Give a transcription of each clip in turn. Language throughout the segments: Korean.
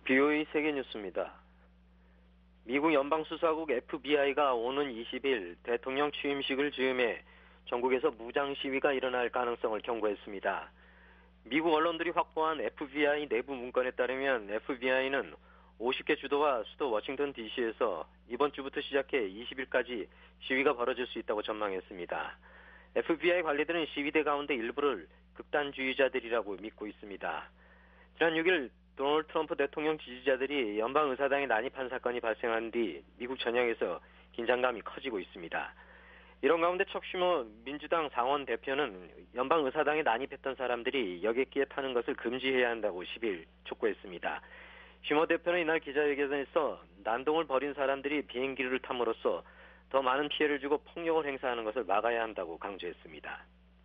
BOA 세계뉴스입니다. 미국 연방수사국 FBI가 오는 20일 대통령 취임식을 즈음해 전국에서 무장 시위가 일어날 가능성을 경고했습니다. 미국 언론들이 확보한 FBI 내부 문건에 따르면 FBI는 50개 주도와 수도 워싱턴 DC에서 이번 주부터 시작해 20일까지 시위가 벌어질 수 있다고 전망했습니다. FBI 관리들은 시위대 가운데 일부를 극단주의자들이라고 믿고 있습니다. 지난 6일 도널드 트럼프 대통령 지지자들이 연방의사당에 난입한 사건이 발생한 뒤 미국 전역에서 긴장감이 커지고 있습니다. 이런 가운데 척 슈머 민주당 상원 대표는 연방의사당에 난입했던 사람들이 여객기에 타는 것을 금지해야 한다고 10일 촉구했습니다. 슈머 대표는 이날 기자회견에서 난동을 벌인 사람들이 비행기를 탐으로써 더 많은 피해를 주고 폭력을 행사하는 것을 막아야 한다고 강조했습니다.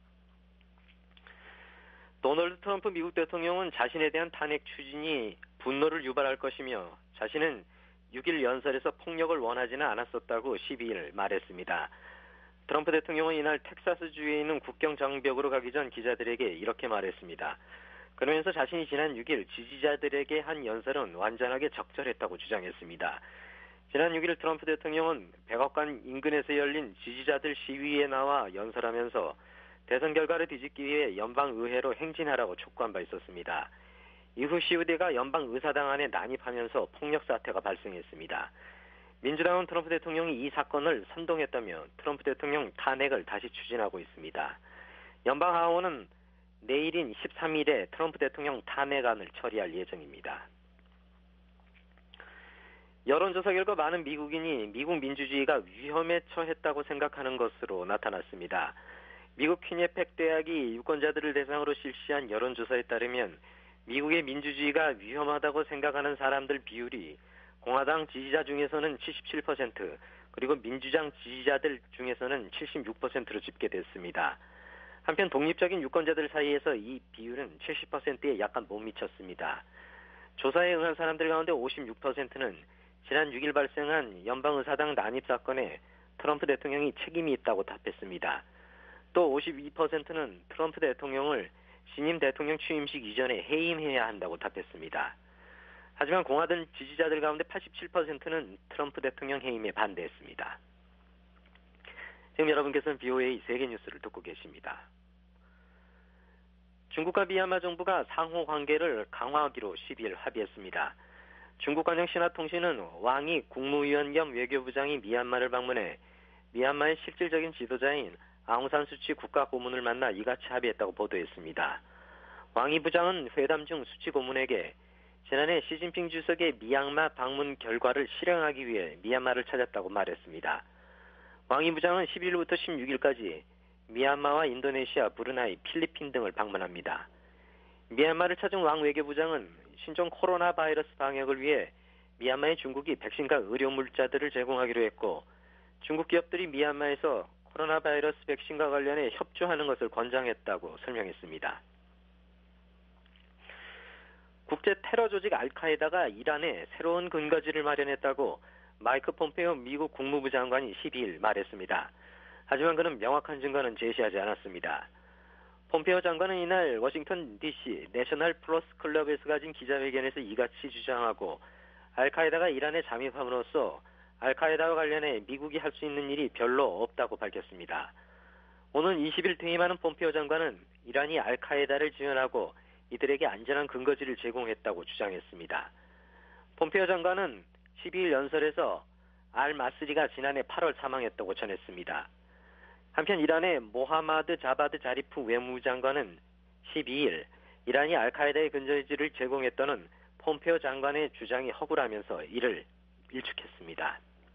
도널드 트럼프 미국 대통령은 자신에 대한 탄핵 추진이 분노를 유발할 것이며 자신은 6일 연설에서 폭력을 원하지는 않았었다고 12일 말했습니다. 트럼프 대통령은 이날 텍사스주에 있는 국경 장벽으로 가기 전 기자들에게 이렇게 말했습니다. 그러면서 자신이 지난 6일 지지자들에게 한 연설은 완전하게 적절했다고 주장했습니다. 지난 6일 트럼프 대통령은 백악관 인근에서 열린 지지자들 시위에 나와 연설하면서 대선 결과를 뒤집기 위해 연방의회로 행진하라고 촉구한 바 있었습니다. 이후 시위대가 연방의사당 안에 난입하면서 폭력 사태가 발생했습니다. 민주당은 트럼프 대통령이 이 사건을 선동했다며 트럼프 대통령 탄핵을 다시 추진하고 있습니다. 연방하원은 내일인 13일에 트럼프 대통령 탄핵안을 처리할 예정입니다. 여론조사 결과 많은 미국인이 미국 민주주의가 위험에 처했다고 생각하는 것으로 나타났습니다. 미국 퀴니펙 대학이 유권자들을 대상으로 실시한 여론조사에 따르면 미국의 민주주의가 위험하다고 생각하는 사람들 비율이 공화당 지지자 중에서는 77%, 그리고 민주당 지지자들 중에서는 76%로 집계됐습니다. 한편 독립적인 유권자들 사이에서 이 비율은 70%에 약간 못 미쳤습니다. 조사에 응한 사람들 가운데 56%는 지난 6일 발생한 연방의사당 난입 사건에 트럼프 대통령이 책임이 있다고 답했습니다. 또 52%는 트럼프 대통령을 신임 대통령 취임식 이전에 해임해야 한다고 답했습니다. 하지만 공화당 지지자들 가운데 87%는 트럼프 대통령 해임에 반대했습니다. 지금 여러분께서는 BOA 세계뉴스를 듣고 계십니다. 중국과 미얀마 정부가 상호 관계를 강화하기로 12일 합의했습니다. 중국 관영신화통신은 왕이 국무위원 겸 외교부장이 미얀마를 방문해 미얀마의 실질적인 지도자인 아웅산수치 국가고문을 만나 이같이 합의했다고 보도했습니다. 왕이 부장은 회담 중 수치 고문에게 지난해 시진핑 주석의 미얀마 방문 결과를 실행하기 위해 미얀마를 찾았다고 말했습니다. 왕이 부장은 11일부터 16일까지 미얀마와 인도네시아, 브루나이, 필리핀 등을 방문합니다. 미얀마를 찾은 왕 외교부장은 신종 코로나 바이러스 방역을 위해 미얀마에 중국이 백신과 의료 물자들을 제공하기로 했고 중국 기업들이 미얀마에서 코로나 바이러스 백신과 관련해 협조하는 것을 권장했다고 설명했습니다. 국제 테러 조직 알카에다가 이란에 새로운 근거지를 마련했다고 마이크 폼페오 미국 국무부 장관이 12일 말했습니다. 하지만 그는 명확한 증거는 제시하지 않았습니다. 폼페오 장관은 이날 워싱턴 DC 내셔널 플러스 클럽에서 가진 기자회견에서 이같이 주장하고 알카에다가 이란에 잠입함으로써 알카에다와 관련해 미국이 할 수 있는 일이 별로 없다고 밝혔습니다. 오는 20일 퇴임하는 폼페오 장관은 이란이 알카에다를 지원하고 이들에게 안전한 근거지를 제공했다고 주장했습니다. 폼페오 장관은 12일 연설에서 알-마스리가 지난해 8월 사망했다고 전했습니다. 한편 이란의 모하마드 자바드 자리프 외무장관은 12일 이란이 알카에다의 근거지를 제공했다는 폼페오 장관의 주장이 허구라면서 이를 일축했습니다.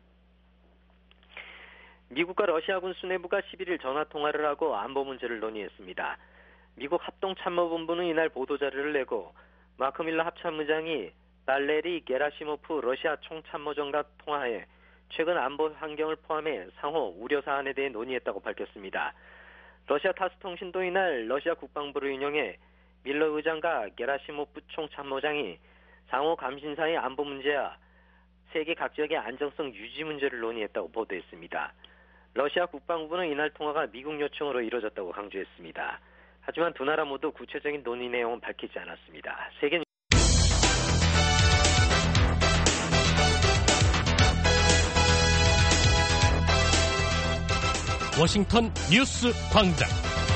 미국과 러시아군 수뇌부가 11일 전화통화를 하고 안보 문제를 논의했습니다. 미국 합동참모본부는 이날 보도자료를 내고 마크 밀러 합참의장이 발레리 게라시모프 러시아 총참모장과 통화해 최근 안보 환경을 포함해 상호 우려 사안에 대해 논의했다고 밝혔습니다. 러시아 타스 통신도 이날 러시아 국방부를 인용해 밀러 의장과 게라시모프 총참모장이 상호 감신사의 안보 문제와 세계 각 지역의 안정성 유지 문제를 논의했다고 보도했습니다. 러시아 국방부는 이날 통화가 미국 요청으로 이루어졌다고 강조했습니다. 하지만 두 나라 모두 구체적인 논의 내용은 밝히지 않았습니다. 세계 워싱턴 뉴스 광장.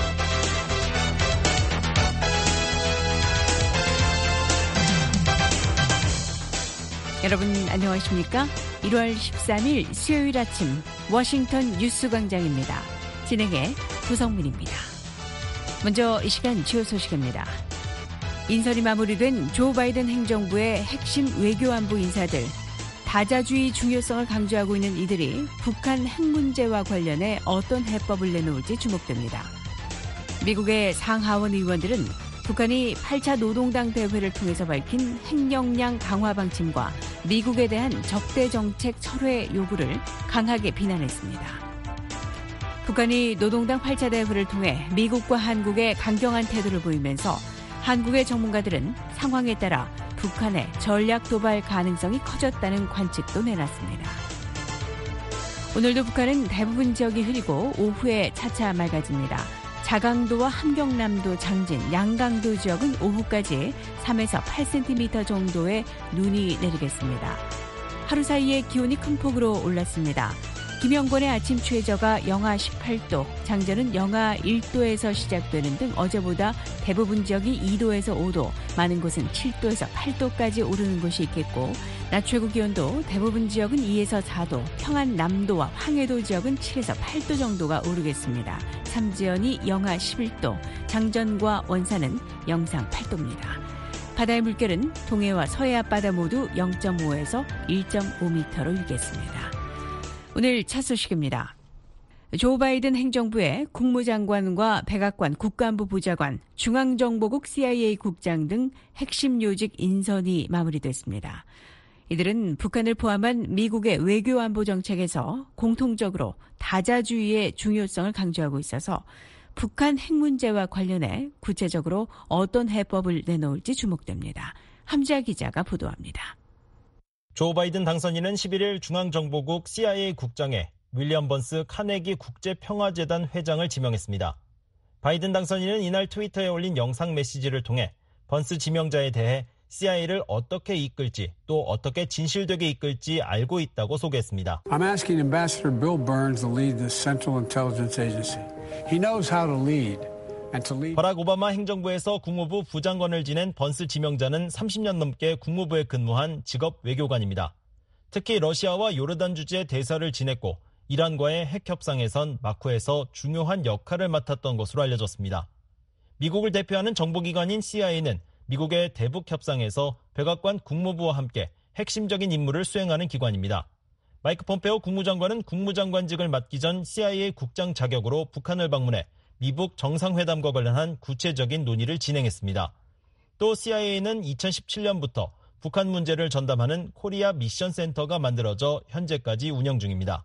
여러분 안녕하십니까? 1월 13일 수요일 아침 워싱턴 뉴스 광장입니다. 진행의 구성민입니다. 먼저 이 시간 주요 소식입니다. 인선이 마무리된 조 바이든 행정부의 핵심 외교안보 인사들. 다자주의 중요성을 강조하고 있는 이들이 북한 핵 문제와 관련해 어떤 해법을 내놓을지 주목됩니다. 미국의 상하원 의원들은 북한이 8차 노동당 대회를 통해서 밝힌 핵 역량 강화 방침과 미국에 대한 적대 정책 철회 요구를 강하게 비난했습니다. 북한이 노동당 8차 대회를 통해 미국과 한국에 강경한 태도를 보이면서 한국의 전문가들은 상황에 따라 북한의 전략 도발 가능성이 커졌다는 관측도 내놨습니다. 오늘도 북한은 대부분 지역이 흐리고 오후에 차차 맑아집니다. 자강도와 함경남도, 장진, 양강도 지역은 오후까지 3에서 8cm 정도의 눈이 내리겠습니다. 하루 사이에 기온이 큰 폭으로 올랐습니다. 김영권의 아침 최저가 영하 18도, 장전은 영하 1도에서 시작되는 등 어제보다 대부분 지역이 2도에서 5도, 많은 곳은 7도에서 8도까지 오르는 곳이 있겠고, 낮 최고 기온도 대부분 지역은 2에서 4도, 평안 남도와 황해도 지역은 7에서 8도 정도가 오르겠습니다. 삼지연이 영하 11도, 장전과 원산은 영상 8도입니다. 바다의 물결은 동해와 서해 앞바다 모두 0.5에서 1.5m로 일겠습니다. 오늘 첫 소식입니다. 조 바이든 행정부의 국무장관과 백악관 국가안보 보좌관, 중앙정보국 CIA 국장 등 핵심 요직 인선이 마무리됐습니다. 이들은 북한을 포함한 미국의 외교안보 정책에서 공통적으로 다자주의의 중요성을 강조하고 있어서 북한 핵 문제와 관련해 구체적으로 어떤 해법을 내놓을지 주목됩니다. 함지아 기자가 보도합니다. 조 바이든 당선인은 11일 중앙정보국 CIA 국장에 윌리엄 번스 카네기 국제평화재단 회장을 지명했습니다. 바이든 당선인은 이날 트위터에 올린 영상 메시지를 통해 번스 지명자에 대해 CIA를 어떻게 이끌지 또 어떻게 진실되게 이끌지 알고 있다고 소개했습니다. I'm asking Ambassador Bill Burns to lead the Central Intelligence Agency. He knows how to lead. 버락 오바마 행정부에서 국무부 부장관을 지낸 번스 지명자는 30년 넘게 국무부에 근무한 직업 외교관입니다. 특히 러시아와 요르단 주재 대사를 지냈고 이란과의 핵 협상에선 마쿠에서 중요한 역할을 맡았던 것으로 알려졌습니다. 미국을 대표하는 정보기관인 CIA는 미국의 대북 협상에서 백악관 국무부와 함께 핵심적인 임무를 수행하는 기관입니다. 마이크 폼페오 국무장관은 국무장관직을 맡기 전 CIA 국장 자격으로 북한을 방문해 미북 정상회담과 관련한 구체적인 논의를 진행했습니다. 또 CIA는 2017년부터 북한 문제를 전담하는 코리아 미션 센터가 만들어져 현재까지 운영 중입니다.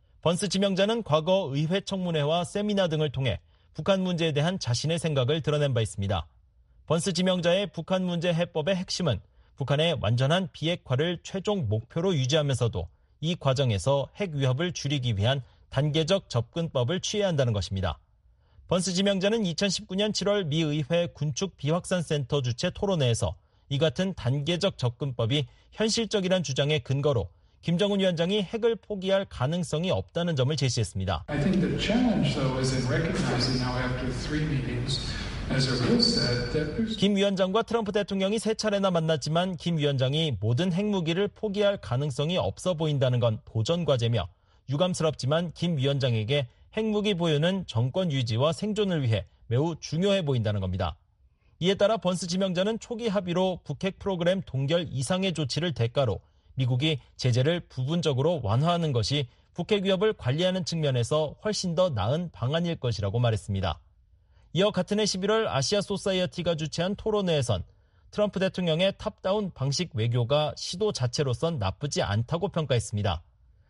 번스 지명자는 과거 의회 청문회와 세미나 등을 통해 북한 문제에 대한 자신의 생각을 드러낸 바 있습니다. 번스 지명자의 북한 문제 해법의 핵심은 북한의 완전한 비핵화를 최종 목표로 유지하면서도 이 과정에서 핵 위협을 줄이기 위한 단계적 접근법을 취해야 한다는 것입니다. 번스 지명자는 2019년 7월 미 의회 군축 비확산 센터 주최 토론회에서 이 같은 단계적 접근법이 현실적이란 주장의 근거로 김정은 위원장이 핵을 포기할 가능성이 없다는 점을 제시했습니다. I think the challenge though is in recognizing now after 3 meetings as I will said that 김 위원장과 트럼프 대통령이 3차례나 만났지만 김 위원장이 모든 핵무기를 포기할 가능성이 없어 보인다는 건 도전 과제며 유감스럽지만 김 위원장에게 핵무기 보유는 정권 유지와 생존을 위해 매우 중요해 보인다는 겁니다. 이에 따라 번스 지명자는 초기 합의로 북핵 프로그램 동결 이상의 조치를 대가로 미국이 제재를 부분적으로 완화하는 것이 북핵 위협을 관리하는 측면에서 훨씬 더 나은 방안일 것이라고 말했습니다. 이어 같은 해 11월 아시아 소사이어티가 주최한 토론회에선 트럼프 대통령의 탑다운 방식 외교가 시도 자체로선 나쁘지 않다고 평가했습니다.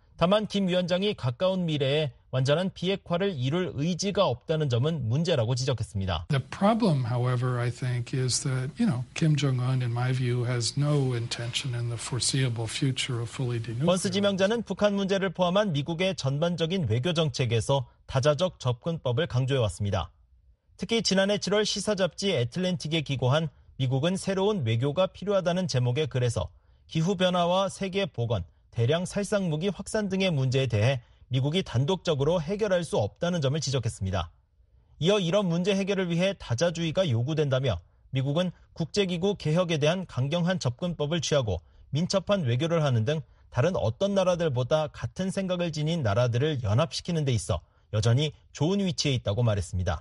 다만 김 위원장이 가까운 미래에 완전한 비핵화를 이룰 의지가 없다는 점은 문제라고 지적했습니다. The problem, however, I think, is that, Kim Jong-un, in my view, has no intention in the foreseeable future of fully denuclearizing. 번스 지명자는 북한 문제를 포함한 미국의 전반적인 외교 정책에서 다자적 접근법을 강조해왔습니다. 특히 지난해 7월 시사 잡지 애틀랜틱에 기고한 미국은 새로운 외교가 필요하다는 제목의 글에서 기후변화와 세계 보건, 대량 살상무기 확산 등의 문제에 대해 미국이 단독적으로 해결할 수 없다는 점을 지적했습니다. 이어 이런 문제 해결을 위해 다자주의가 요구된다며 미국은 국제기구 개혁에 대한 강경한 접근법을 취하고 민첩한 외교를 하는 등 다른 어떤 나라들보다 같은 생각을 지닌 나라들을 연합시키는 데 있어 여전히 좋은 위치에 있다고 말했습니다.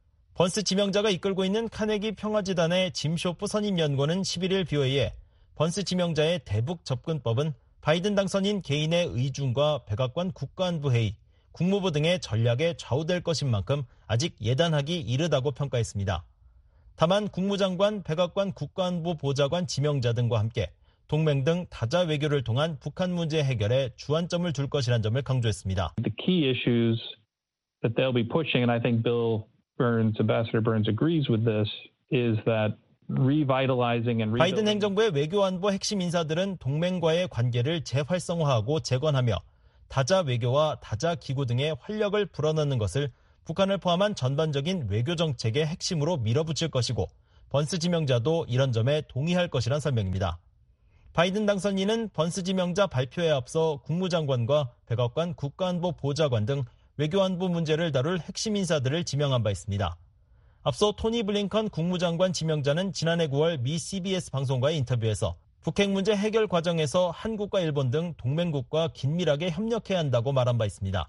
번스 지명자가 이끌고 있는 카네기 평화재단의 짐 쇼프 선임연구원은 11일 BOA에 번스 지명자의 대북 접근법은 바이든 당선인 개인의 의중과 백악관 국가안보회의, 국무부 등의 전략에 좌우될 것인 만큼 아직 예단하기 이르다고 평가했습니다. 다만 국무장관, 백악관 국가안보 보좌관 지명자 등과 함께 동맹 등 다자 외교를 통한 북한 문제 해결에 주안점을 둘 것이라는 점을 강조했습니다. The key issues that they'll be pushing, and I think Ambassador Burns agrees with this, is that revitalizing and 바이든 행정부의 외교안보 핵심 인사들은 동맹과의 관계를 재활성화하고 재건하며 다자 외교와 다자 기구 등의 활력을 불어넣는 것을 북한을 포함한 전반적인 외교 정책의 핵심으로 밀어붙일 것이고 번스 지명자도 이런 점에 동의할 것이란 설명입니다. 바이든 당선인은 번스 지명자 발표에 앞서 국무장관과 백악관 국가안보 보좌관 등 외교안보 문제를 다룰 핵심 인사들을 지명한 바 있습니다. 앞서 토니 블링컨 국무장관 지명자는 지난해 9월 미 CBS 방송과의 인터뷰에서 북핵 문제 해결 과정에서 한국과 일본 등 동맹국과 긴밀하게 협력해야 한다고 말한 바 있습니다.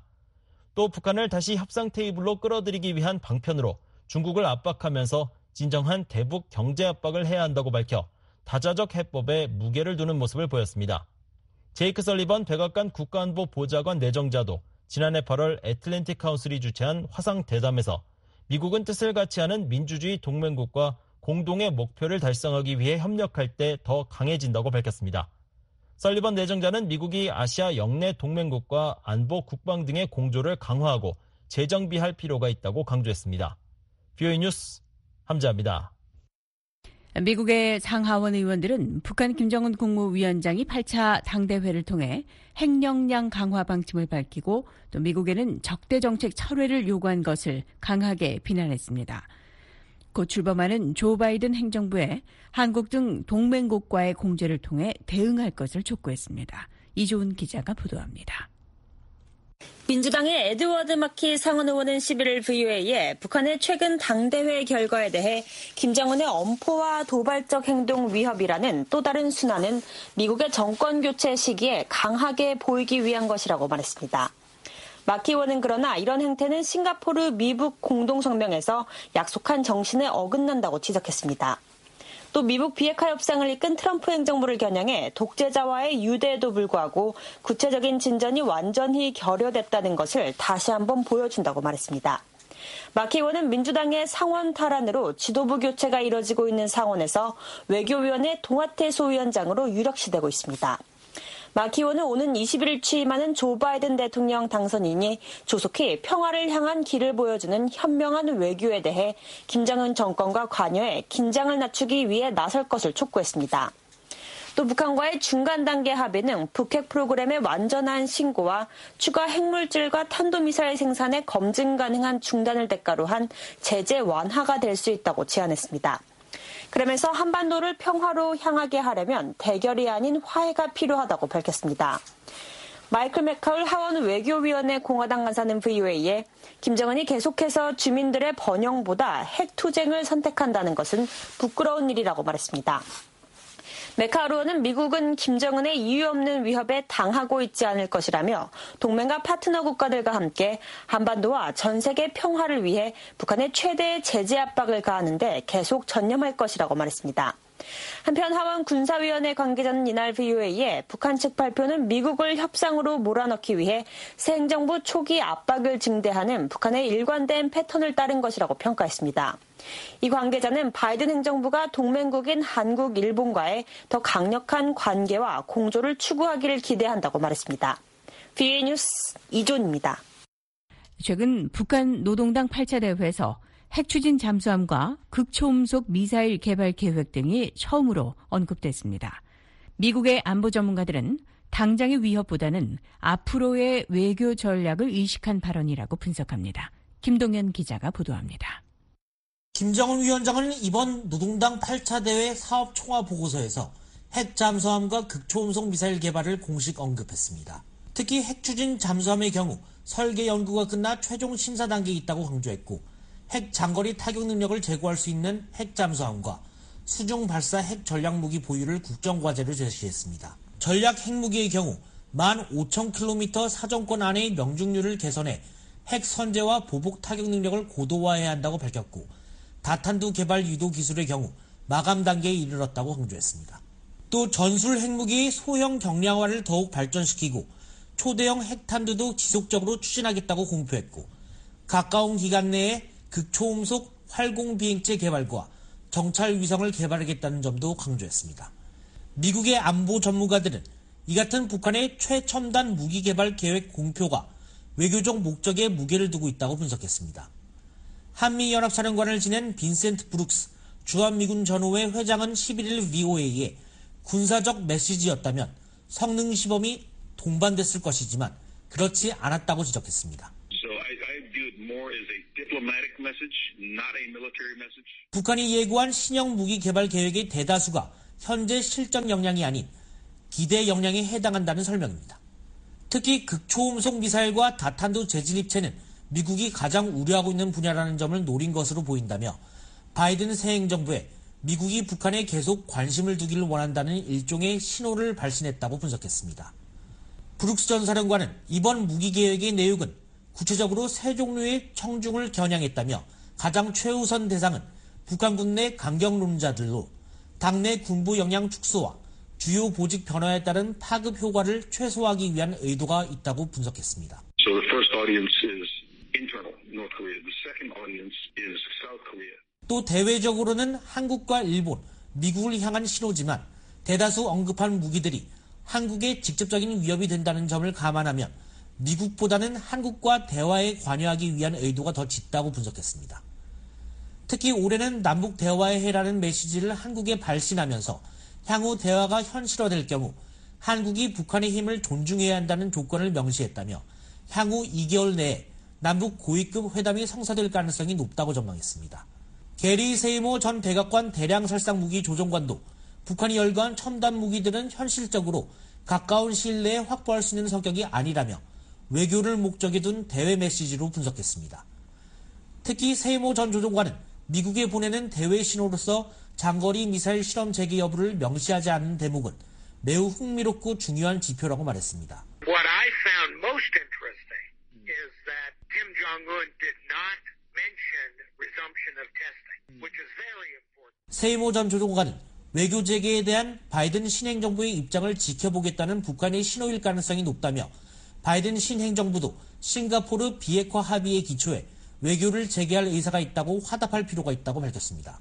또 북한을 다시 협상 테이블로 끌어들이기 위한 방편으로 중국을 압박하면서 진정한 대북 경제 압박을 해야 한다고 밝혀 다자적 해법에 무게를 두는 모습을 보였습니다. 제이크 설리번 백악관 국가안보 보좌관 내정자도 지난해 8월 애틀랜틱 카운슬이 주최한 화상 대담에서 미국은 뜻을 같이 하는 민주주의 동맹국과 공동의 목표를 달성하기 위해 협력할 때 더 강해진다고 밝혔습니다. 설리번 내정자는 미국이 아시아 영내 동맹국과 안보 국방 등의 공조를 강화하고 재정비할 필요가 있다고 강조했습니다. BOA 뉴스 함자입니다. 미국의 상하원 의원들은 북한 김정은 국무위원장이 8차 당대회를 통해 핵역량 강화 방침을 밝히고 또 미국에는 적대정책 철회를 요구한 것을 강하게 비난했습니다. 곧 출범하는 조 바이든 행정부에 한국 등 동맹국과의 공조를 통해 대응할 것을 촉구했습니다. 이조은 기자가 보도합니다. 민주당의 에드워드 마키 상원 의원은 11일 VOA에 북한의 최근 당대회 결과에 대해 김정은의 엄포와 도발적 행동 위협이라는 또 다른 순환은 미국의 정권 교체 시기에 강하게 보이기 위한 것이라고 말했습니다. 마키 의원은 그러나 이런 행태는 싱가포르 미북 공동성명에서 약속한 정신에 어긋난다고 지적했습니다. 또 미북 비핵화 협상을 이끈 트럼프 행정부를 겨냥해 독재자와의 유대에도 불구하고 구체적인 진전이 완전히 결여됐다는 것을 다시 한번 보여준다고 말했습니다. 마키 의원은 민주당의 상원 탈환으로 지도부 교체가 이뤄지고 있는 상원에서 외교위원회 동아태 소위원장으로 유력시되고 있습니다. 마키 의원은 오는 20일 취임하는 조 바이든 대통령 당선인이 조속히 평화를 향한 길을 보여주는 현명한 외교에 대해 김정은 정권과 관여해 긴장을 낮추기 위해 나설 것을 촉구했습니다. 또 북한과의 중간 단계 합의는 북핵 프로그램의 완전한 신고와 추가 핵물질과 탄도미사일 생산의 검증 가능한 중단을 대가로 한 제재 완화가 될 수 있다고 제안했습니다. 그러면서 한반도를 평화로 향하게 하려면 대결이 아닌 화해가 필요하다고 밝혔습니다. 마이클 맥카울 하원 외교위원회 공화당 간사는 VOA에 김정은이 계속해서 주민들의 번영보다 핵투쟁을 선택한다는 것은 부끄러운 일이라고 말했습니다. 메카울 의원은 미국은 김정은의 이유 없는 위협에 당하고 있지 않을 것이라며 동맹과 파트너 국가들과 함께 한반도와 전 세계 평화를 위해 북한의 최대의 제재 압박을 가하는 데 계속 전념할 것이라고 말했습니다. 한편 하원 군사위원회 관계자는 이날 VOA에 북한 측 발표는 미국을 협상으로 몰아넣기 위해 새 행정부 초기 압박을 증대하는 북한의 일관된 패턴을 따른 것이라고 평가했습니다. 이 관계자는 바이든 행정부가 동맹국인 한국, 일본과의 더 강력한 관계와 공조를 추구하기를 기대한다고 말했습니다. BOA 뉴스 이존입니다. 최근 북한 노동당 8차 대회에서 핵추진 잠수함과 극초음속 미사일 개발 계획 등이 처음으로 언급됐습니다. 미국의 안보 전문가들은 당장의 위협보다는 앞으로의 외교 전략을 의식한 발언이라고 분석합니다. 김동현 기자가 보도합니다. 김정은 위원장은 이번 노동당 8차 대회 사업 총화 보고서에서 핵 잠수함과 극초음속 미사일 개발을 공식 언급했습니다. 특히 핵추진 잠수함의 경우 설계 연구가 끝나 최종 심사 단계에 있다고 강조했고 핵 장거리 타격 능력을 제고할 수 있는 핵 잠수함과 수중 발사 핵 전략무기 보유를 국정과제로 제시했습니다. 전략 핵무기의 경우 15,000km 사정권 안의 명중률을 개선해 핵 선제와 보복 타격 능력을 고도화해야 한다고 밝혔고 다탄두 개발 유도 기술의 경우 마감 단계에 이르렀다고 강조했습니다. 또 전술 핵무기의 소형 경량화를 더욱 발전시키고 초대형 핵탄두도 지속적으로 추진하겠다고 공표했고 가까운 기간 내에 극초음속 활공비행체 개발과 정찰 위성을 개발하겠다는 점도 강조했습니다. 미국의 안보 전문가들은 이 같은 북한의 최첨단 무기 개발 계획 공표가 외교적 목적에 무게를 두고 있다고 분석했습니다. 한미연합사령관을 지낸 빈센트 브룩스 주한미군 전후회 회장은 11일 VOA에 군사적 메시지였다면 성능 시범이 동반됐을 것이지만 그렇지 않았다고 지적했습니다. 북한이 예고한 신형 무기 개발 계획의 대다수가 현재 실전 역량이 아닌 기대 역량에 해당한다는 설명입니다. 특히 극초음속 미사일과 다탄두 재진입체는 미국이 가장 우려하고 있는 분야라는 점을 노린 것으로 보인다며 바이든 새 행정부에 미국이 북한에 계속 관심을 두기를 원한다는 일종의 신호를 발신했다고 분석했습니다. 브룩스 전 사령관은 이번 무기 계획의 내용은 구체적으로 세 종류의 청중을 겨냥했다며 가장 최우선 대상은 북한군 내 강경론자들로 당내 군부 역량 축소와 주요 보직 변화에 따른 파급 효과를 최소화하기 위한 의도가 있다고 분석했습니다. So the first audience is internal, North Korea. The second audience is South Korea. 또 대외적으로는 한국과 일본, 미국을 향한 신호지만 대다수 언급한 무기들이 한국에 직접적인 위협이 된다는 점을 감안하면 미국보다는 한국과 대화에 관여하기 위한 의도가 더 짙다고 분석했습니다. 특히 올해는 남북 대화의 해라는 메시지를 한국에 발신하면서 향후 대화가 현실화될 경우 한국이 북한의 힘을 존중해야 한다는 조건을 명시했다며 향후 2개월 내에 남북 고위급 회담이 성사될 가능성이 높다고 전망했습니다. 게리 세이모 전 백악관 대량살상 무기 조종관도 북한이 열거한 첨단 무기들은 현실적으로 가까운 시일 내에 확보할 수 있는 성격이 아니라며 외교를 목적에 둔 대외 메시지로 분석했습니다. 특히 세이모 전 조종관은 미국에 보내는 대외 신호로서 장거리 미사일 실험 재개 여부를 명시하지 않는 대목은 매우 흥미롭고 중요한 지표라고 말했습니다. What I found most interesting is that Kim Jong-un did not mention resumption of testing, which is very important. 세이모 전 조종관은 외교 재개에 대한 바이든 신행정부의 입장을 지켜보겠다는 북한의 신호일 가능성이 높다며 바이든 신행정부도 싱가포르 비핵화 합의에 기초해 외교를 재개할 의사가 있다고 화답할 필요가 있다고 밝혔습니다.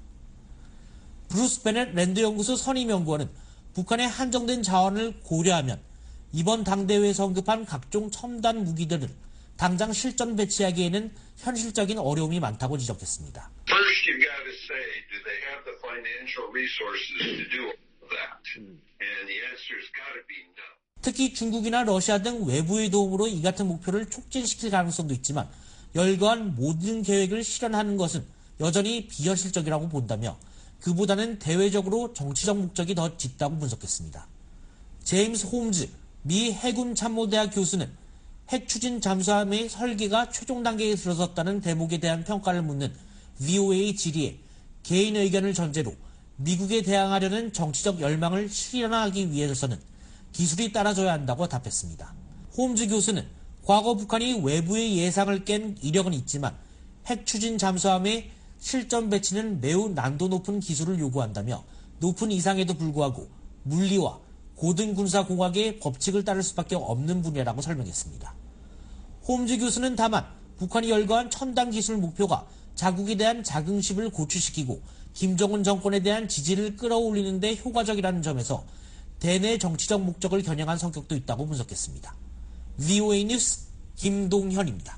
브루스 베넷 랜드 연구소 선임 연구원은 북한의 한정된 자원을 고려하면 이번 당대회에서 언급한 각종 첨단 무기들을 당장 실전 배치하기에는 현실적인 어려움이 많다고 지적했습니다. First, you've got to say, do they have the financial resources to do that? And the answer's got to be no. 특히 중국이나 러시아 등 외부의 도움으로 이 같은 목표를 촉진시킬 가능성도 있지만 열거한 모든 계획을 실현하는 것은 여전히 비현실적이라고 본다며 그보다는 대외적으로 정치적 목적이 더 짙다고 분석했습니다. 제임스 홈즈 미 해군 참모대학 교수는 핵 추진 잠수함의 설계가 최종 단계에 들어섰다는 대목에 대한 평가를 묻는 VOA 질의에 개인 의견을 전제로 미국에 대항하려는 정치적 열망을 실현하기 위해서는 기술이 따라줘야 한다고 답했습니다. 홈즈 교수는 과거 북한이 외부의 예상을 깬 이력은 있지만 핵 추진 잠수함의 실전 배치는 매우 난도 높은 기술을 요구한다며 높은 이상에도 불구하고 물리와 고등군사공학의 법칙을 따를 수밖에 없는 분야라고 설명했습니다. 홈즈 교수는 다만 북한이 열거한 첨단 기술 목표가 자국에 대한 자긍심을 고취시키고 김정은 정권에 대한 지지를 끌어올리는 데 효과적이라는 점에서 대내 정치적 목적을 겨냥한 성격도 있다고 분석했습니다. VOA 뉴스 김동현입니다.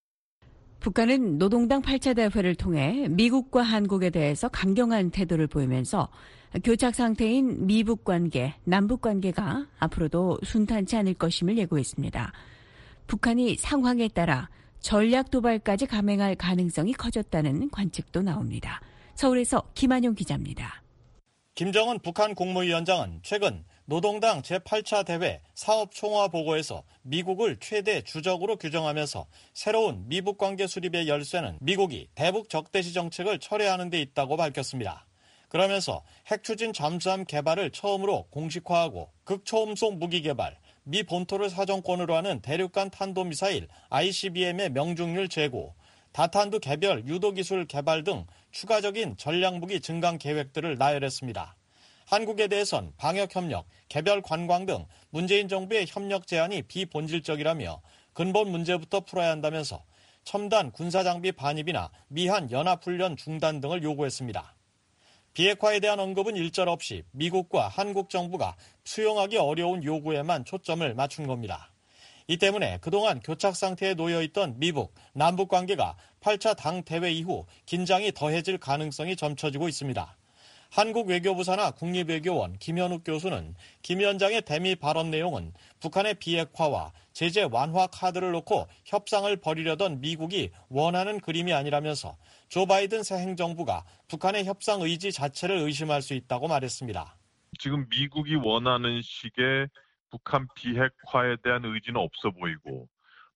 북한은 노동당 8차 대회를 통해 미국과 한국에 대해서 강경한 태도를 보이면서 교착 상태인 미북 관계, 남북 관계가 앞으로도 순탄치 않을 것임을 예고했습니다. 북한이 상황에 따라 전략 도발까지 감행할 가능성이 커졌다는 관측도 나옵니다. 서울에서 김한용 기자입니다. 김정은 북한 국무위원장은 최근 노동당 제8차 대회 사업총화 보고에서 미국을 최대 주적으로 규정하면서 새로운 미북 관계 수립의 열쇠는 미국이 대북 적대시 정책을 철회하는 데 있다고 밝혔습니다. 그러면서 핵추진 잠수함 개발을 처음으로 공식화하고 극초음속 무기 개발, 미 본토를 사정권으로 하는 대륙간 탄도미사일 ICBM의 명중률 제고, 다탄두 개별 유도기술 개발 등 추가적인 전략무기 증강 계획들을 나열했습니다. 한국에 대해선 방역협력, 개별 관광 등 문재인 정부의 협력 제안이 비본질적이라며 근본 문제부터 풀어야 한다면서 첨단 군사장비 반입이나 미한 연합훈련 중단 등을 요구했습니다. 비핵화에 대한 언급은 일절 없이 미국과 한국 정부가 수용하기 어려운 요구에만 초점을 맞춘 겁니다. 이 때문에 그동안 교착 상태에 놓여있던 미북, 남북 관계가 8차 당 대회 이후 긴장이 더해질 가능성이 점쳐지고 있습니다. 한국 외교부 산하 국립외교원 김현욱 교수는 김 위원장의 대미 발언 내용은 북한의 비핵화와 제재 완화 카드를 놓고 협상을 벌이려던 미국이 원하는 그림이 아니라면서 조 바이든 새 행정부가 북한의 협상 의지 자체를 의심할 수 있다고 말했습니다. 지금 미국이 원하는 식의 북한 비핵화에 대한 의지는 없어 보이고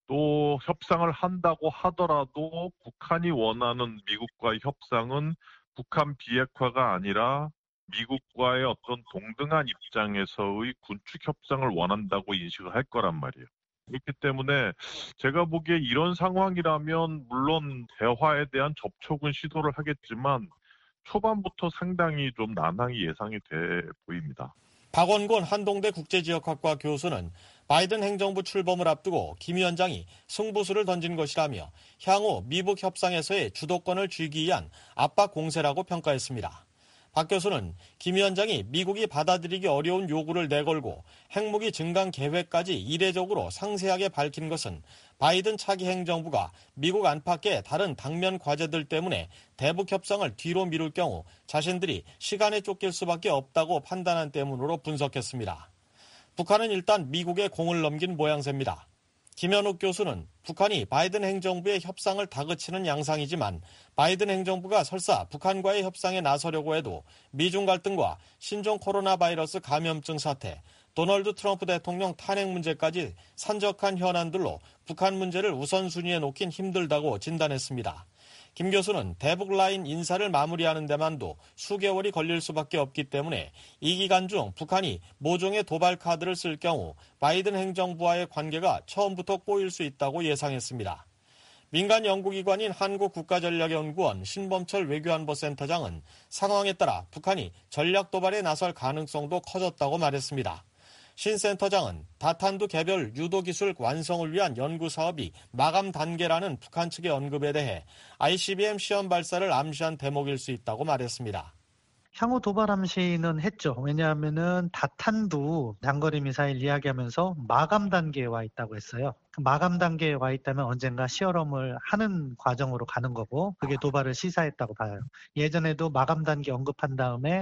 또 협상을 한다고 하더라도 북한이 원하는 미국과의 협상은 북한 비핵화가 아니라 미국과의 어떤 동등한 입장에서의 군축 협상을 원한다고 인식을 할 거란 말이에요. 그렇기 때문에 제가 보기에 이런 상황이라면 물론 대화에 대한 접촉은 시도를 하겠지만 초반부터 상당히 좀 난항이 예상이 돼 보입니다. 박원곤 한동대 국제지역학과 교수는 바이든 행정부 출범을 앞두고 김 위원장이 승부수를 던진 것이라며 향후 미북 협상에서의 주도권을 쥐기 위한 압박 공세라고 평가했습니다. 박 교수는 김 위원장이 미국이 받아들이기 어려운 요구를 내걸고 핵무기 증강 계획까지 이례적으로 상세하게 밝힌 것은 바이든 차기 행정부가 미국 안팎의 다른 당면 과제들 때문에 대북 협상을 뒤로 미룰 경우 자신들이 시간에 쫓길 수밖에 없다고 판단한 때문으로 분석했습니다. 북한은 일단 미국에 공을 넘긴 모양새입니다. 김현욱 교수는 북한이 바이든 행정부의 협상을 다그치는 양상이지만 바이든 행정부가 설사 북한과의 협상에 나서려고 해도 미중 갈등과 신종 코로나 바이러스 감염증 사태, 도널드 트럼프 대통령 탄핵 문제까지 산적한 현안들로 북한 문제를 우선순위에 놓긴 힘들다고 진단했습니다. 김 교수는 대북 라인 인사를 마무리하는 데만도 수개월이 걸릴 수밖에 없기 때문에 이 기간 중 북한이 모종의 도발 카드를 쓸 경우 바이든 행정부와의 관계가 처음부터 꼬일 수 있다고 예상했습니다. 민간 연구기관인 한국국가전략연구원 신범철 외교안보센터장은 상황에 따라 북한이 전략 도발에 나설 가능성도 커졌다고 말했습니다. 신 센터장은 다탄두 개별 유도기술 완성을 위한 연구사업이 마감 단계라는 북한 측의 언급에 대해 ICBM 시험 발사를 암시한 대목일 수 있다고 말했습니다. 향후 도발 암시는 했죠. 왜냐하면은 다탄두 장거리 미사일 이야기하면서 마감 단계에 와 있다고 했어요. 마감 단계에 와 있다면 언젠가 시험을 하는 과정으로 가는 거고 그게 도발을 시사했다고 봐요. 예전에도 마감 단계 언급한 다음에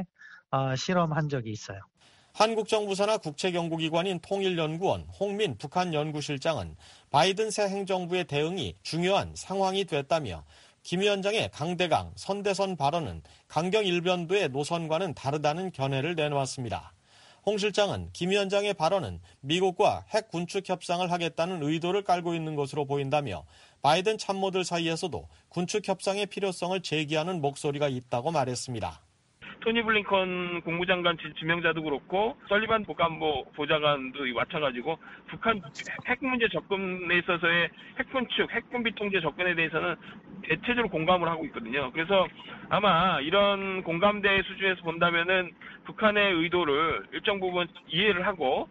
실험한 적이 있어요. 한국 정부 산하 국책연구기관인 통일연구원 홍민 북한연구실장은 바이든 새 행정부의 대응이 중요한 상황이 됐다며 김 위원장의 강대강, 선대선 발언은 강경 일변도의 노선과는 다르다는 견해를 내놓았습니다. 홍 실장은 김 위원장의 발언은 미국과 핵 군축 협상을 하겠다는 의도를 깔고 있는 것으로 보인다며 바이든 참모들 사이에서도 군축 협상의 필요성을 제기하는 목소리가 있다고 말했습니다. 토니 블링컨 국무장관 지명자도 그렇고 설리반 국가안보 보좌관도 마찬가지고 북한 핵 문제 접근에 있어서의 핵군축, 핵군비 통제 접근에 대해서는 대체적으로 공감을 하고 있거든요. 그래서 아마 이런 공감대 수준에서 본다면은 북한의 의도를 일정 부분 이해를 하고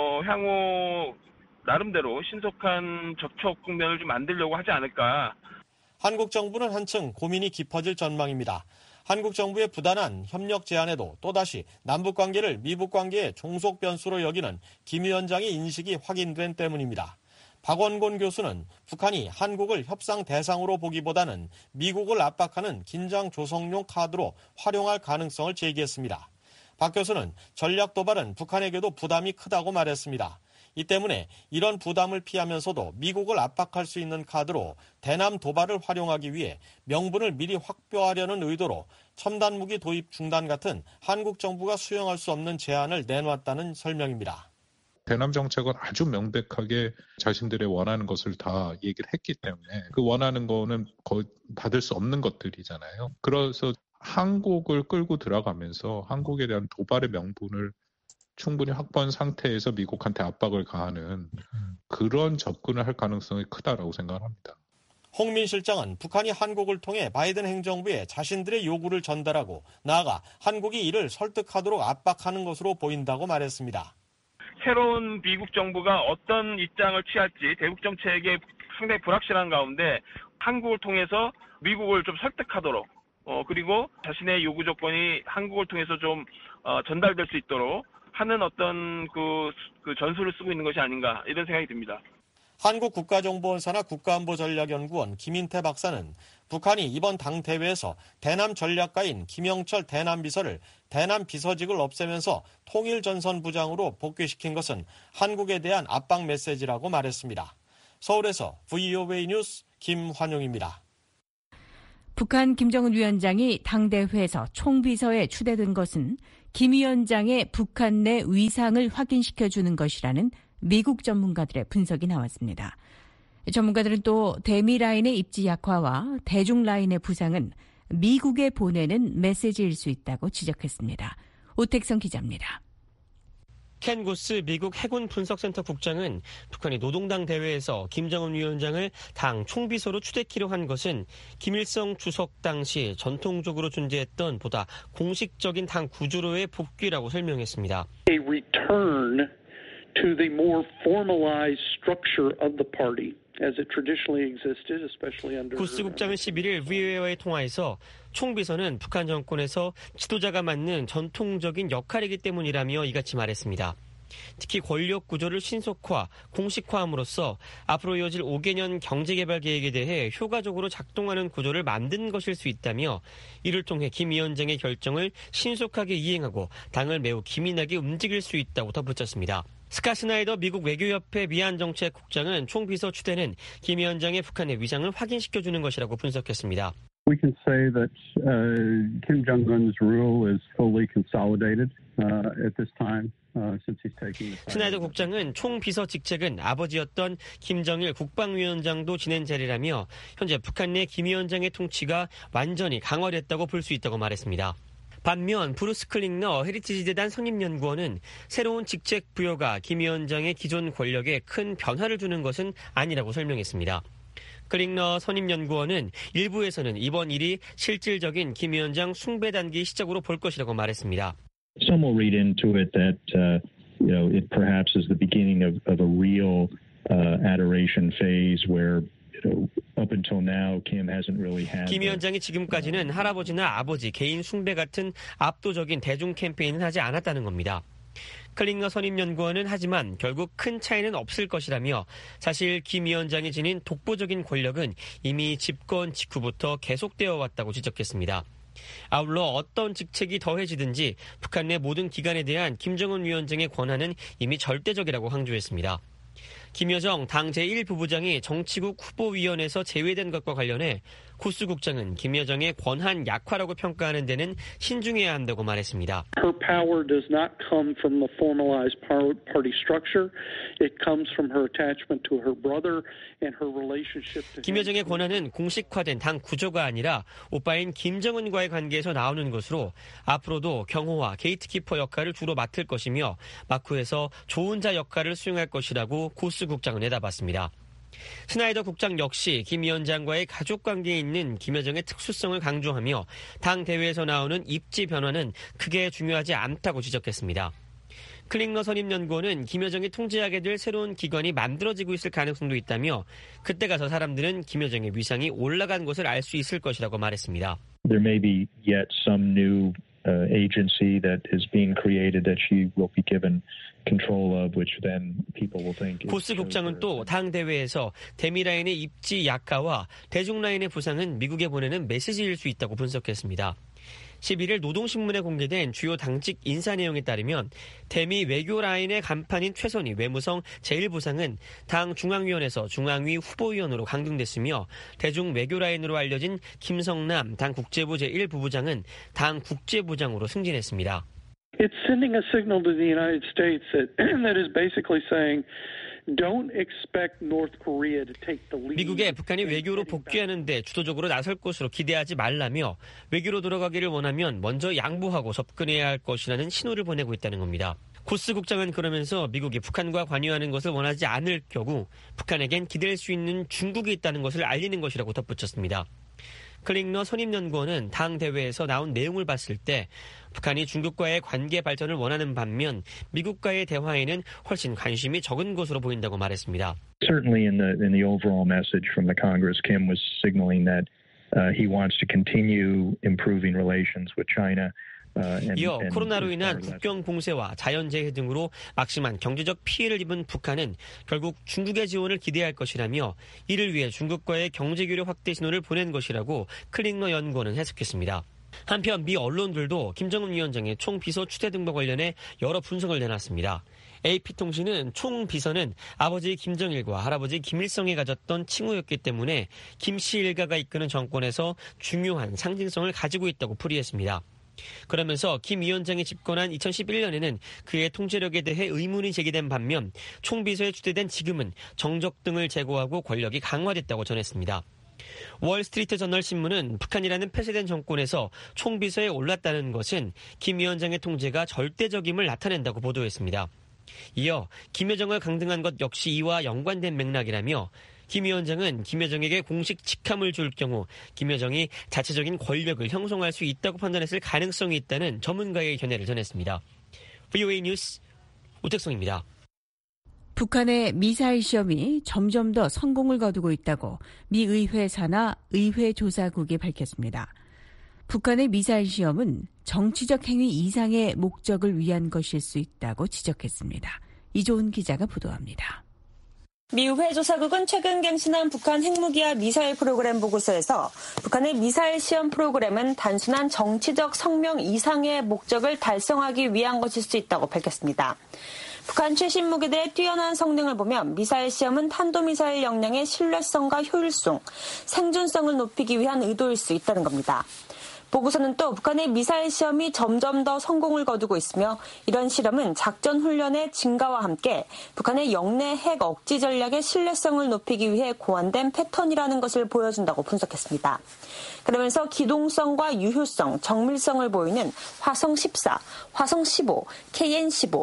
향후 나름대로 신속한 접촉 국면을 좀 만들려고 하지 않을까. 한국 정부는 한층 고민이 깊어질 전망입니다. 한국 정부의 부단한 협력 제안에도 또다시 남북 관계를 미북 관계의 종속 변수로 여기는 김 위원장의 인식이 확인된 때문입니다. 박원곤 교수는 북한이 한국을 협상 대상으로 보기보다는 미국을 압박하는 긴장 조성용 카드로 활용할 가능성을 제기했습니다. 박 교수는 전략 도발은 북한에게도 부담이 크다고 말했습니다. 이 때문에 이런 부담을 피하면서도 미국을 압박할 수 있는 카드로 대남 도발을 활용하기 위해 명분을 미리 확보하려는 의도로 첨단 무기 도입 중단 같은 한국 정부가 수용할 수 없는 제안을 내놓았다는 설명입니다. 대남 정책은 아주 명백하게 자신들의 원하는 것을 다 얘기를 했기 때문에 그 원하는 거는 거의 받을 수 없는 것들이잖아요. 그래서 한국을 끌고 들어가면서 한국에 대한 도발의 명분을 충분히 확보한 상태에서 미국한테 압박을 가하는 그런 접근을 할 가능성이 크다라고 생각합니다. 홍민 실장은 북한이 한국을 통해 바이든 행정부에 자신들의 요구를 전달하고 나아가 한국이 이를 설득하도록 압박하는 것으로 보인다고 말했습니다. 새로운 미국 정부가 어떤 입장을 취할지 대북 정책에 상당히 불확실한 가운데 한국을 통해서 미국을 좀 설득하도록 그리고 자신의 요구 조건이 한국을 통해서 좀 전달될 수 있도록 하는 어떤 그 전술을 쓰고 있는 것이 아닌가 이런 생각이 듭니다. 한국국가정보원사나 국가안보전략연구원 김인태 박사는 북한이 이번 당대회에서 대남 전략가인 김영철 대남비서를 대남비서직을 없애면서 통일전선부장으로 복귀시킨 것은 한국에 대한 압박 메시지라고 말했습니다. 서울에서 VOA 뉴스 김환용입니다. 북한 김정은 위원장이 당대회에서 총비서에 추대된 것은 김 위원장의 북한 내 위상을 확인시켜주는 것이라는 미국 전문가들의 분석이 나왔습니다. 전문가들은 또 대미 라인의 입지 약화와 대중 라인의 부상은 미국에 보내는 메시지일 수 있다고 지적했습니다. 오택성 기자입니다. 켄 구스 미국 해군 분석센터 국장은 북한이 노동당 대회에서 김정은 위원장을 당 총비서로 추대키려 한 것은 김일성 주석 당시 전통적으로 존재했던 보다 공식적인 당 구조로의 복귀라고 설명했습니다. A return to the more formalized structure of the party as it traditionally existed, especially under. 구스 국장은 11일 VOA와의 통화에서 총비서는 북한 정권에서 지도자가 맡는 전통적인 역할이기 때문이라며 이같이 말했습니다. 특히 권력 구조를 신속화, 공식화함으로써 앞으로 이어질 5개년 경제개발 계획에 대해 효과적으로 작동하는 구조를 만든 것일 수 있다며 이를 통해 김 위원장의 결정을 신속하게 이행하고 당을 매우 기민하게 움직일 수 있다고 덧붙였습니다. 스카 스나이더 미국 외교협회 미안정책국장은 총비서 추대는 김 위원장의 북한의 위상을 확인시켜주는 것이라고 분석했습니다. We can say that Kim Jong-un's rule is fully consolidated at this time. 스나이더 국장은 총비서 직책은 아버지였던 김정일 국방위원장도 지낸 자리라며 현재 북한 내 김 위원장의 통치가 완전히 강화됐다고 볼 수 있다고 말했습니다. 반면 브루스 클링너 헤리티지 재단 선임연구원은 새로운 직책 부여가 김 위원장의 기존 권력에 큰 변화를 주는 것은 아니라고 설명했습니다. 클링너 선임연구원은 일부에서는 이번 일이 실질적인 김 위원장 숭배 단계의 시작으로 볼 것이라고 말했습니다. Some will read into it that it perhaps is the beginning of a real adoration phase where up until now Kim hasn't really had. 김 위원장이 지금까지는 할아버지나 아버지 개인 숭배 같은 압도적인 대중 캠페인을 하지 않았다는 겁니다. 클링너 선임연구원은 하지만 결국 큰 차이는 없을 것이라며 사실 김 위원장이 지닌 독보적인 권력은 이미 집권 직후부터 계속되어 왔다고 지적했습니다. 아울러 어떤 직책이 더해지든지 북한 내 모든 기관에 대한 김정은 위원장의 권한은 이미 절대적이라고 강조했습니다. 김여정 당 제1부부장이 정치국 후보위원회에서 제외된 것과 관련해 구스 국장은 김여정의 권한 약화라고 평가하는 데는 신중해야 한다고 말했습니다. Her power does not come from the formalized party structure. It comes from her attachment to her brother and her relationship to him. 김여정의 권한은 공식화된 당 구조가 아니라 오빠인 김정은과의 관계에서 나오는 것으로 앞으로도 경호와 게이트키퍼 역할을 주로 맡을 것이며 막후에서 조은자 역할을 수행할 것이라고 구스 국장은 내다봤습니다. 스나이더 국장 역시 김 위원장과의 가족관계에 있는 김여정의 특수성을 강조하며 당 대회에서 나오는 입지 변화는 크게 중요하지 않다고 지적했습니다. 클링너 선임연구원은 김여정이 통제하게 될 새로운 기관이 만들어지고 있을 가능성도 있다며 그때 가서 사람들은 김여정의 위상이 올라간 것을 알 수 있을 것이라고 말했습니다. There may be yet some new agency that is being created that she will be given control of, which then people will think. 구스 국장은 또 당 대회에서 대미 라인의 입지 약화와 대중 라인의 부상은 미국에 보내는 메시지일 수 있다고 분석했습니다. 11일 노동신문에 공개된 주요 당직 인사 내용에 따르면 대미 외교 라인의 간판인 최선희 외무성 제1부상은 당 중앙위원회에서 중앙위 후보위원으로 강등됐으며 대중 외교 라인으로 알려진 김성남 당 국제부 제1부부장은 당 국제부장으로 승진했습니다. It's sending a signal to the United States that is basically saying don't expect North Korea to take the lead. 미국의 북한이 외교로 복귀하는 데 주도적으로 나설 것으로 기대하지 말라며 외교로 돌아가기를 원하면 먼저 양보하고 접근해야 할 것이라는 신호를 보내고 있다는 겁니다. 코스 국장은 그러면서 미국이 북한과 관여하는 것을 원하지 않을 경우 북한에겐 기댈 수 있는 중국이 있다는 것을 알리는 것이라고 덧붙였습니다. 클링너 선임연구원은 당 대회에서 나온 내용을 봤을 때 북한이 중국과의 관계 발전을 원하는 반면 미국과의 대화에는 훨씬 관심이 적은 것으로 보인다고 말했습니다. Certainly in the overall message from the Congress, Kim was signaling that he wants to continue improving relations with China. 이어 코로나로 인한 국경 봉쇄와 자연재해 등으로 막심한 경제적 피해를 입은 북한은 결국 중국의 지원을 기대할 것이라며 이를 위해 중국과의 경제교류 확대 신호를 보낸 것이라고 클링너 연구원은 해석했습니다. 한편 미 언론들도 김정은 위원장의 총비서 추대 등과 관련해 여러 분석을 내놨습니다. AP통신은 총비서는 아버지 김정일과 할아버지 김일성이 가졌던 칭호였기 때문에 김씨 일가가 이끄는 정권에서 중요한 상징성을 가지고 있다고 풀이했습니다. 그러면서 김 위원장이 집권한 2011년에는 그의 통제력에 대해 의문이 제기된 반면 총비서에 추대된 지금은 정적 등을 제거하고 권력이 강화됐다고 전했습니다. 월스트리트 저널 신문은 북한이라는 폐쇄된 정권에서 총비서에 올랐다는 것은 김 위원장의 통제가 절대적임을 나타낸다고 보도했습니다. 이어 김여정을 강등한 것 역시 이와 연관된 맥락이라며 김 위원장은 김여정에게 공식 직함을 줄 경우 김여정이 자체적인 권력을 형성할 수 있다고 판단했을 가능성이 있다는 전문가의 견해를 전했습니다. VOA 뉴스 오택성입니다. 북한의 미사일 시험이 점점 더 성공을 거두고 있다고 미 의회 산하 의회조사국이 밝혔습니다. 북한의 미사일 시험은 정치적 행위 이상의 목적을 위한 것일 수 있다고 지적했습니다. 이조은 기자가 보도합니다. 미 의회조사국은 최근 갱신한 북한 핵무기와 미사일 프로그램 보고서에서 북한의 미사일 시험 프로그램은 단순한 정치적 성명 이상의 목적을 달성하기 위한 것일 수 있다고 밝혔습니다. 북한 최신 무기들의 뛰어난 성능을 보면 미사일 시험은 탄도미사일 역량의 신뢰성과 효율성, 생존성을 높이기 위한 의도일 수 있다는 겁니다. 보고서는 또 북한의 미사일 시험이 점점 더 성공을 거두고 있으며 이런 실험은 작전 훈련의 증가와 함께 북한의 영내 핵 억지 전략의 신뢰성을 높이기 위해 고안된 패턴이라는 것을 보여준다고 분석했습니다. 그러면서 기동성과 유효성, 정밀성을 보이는 화성 14, 화성 15, KN-15,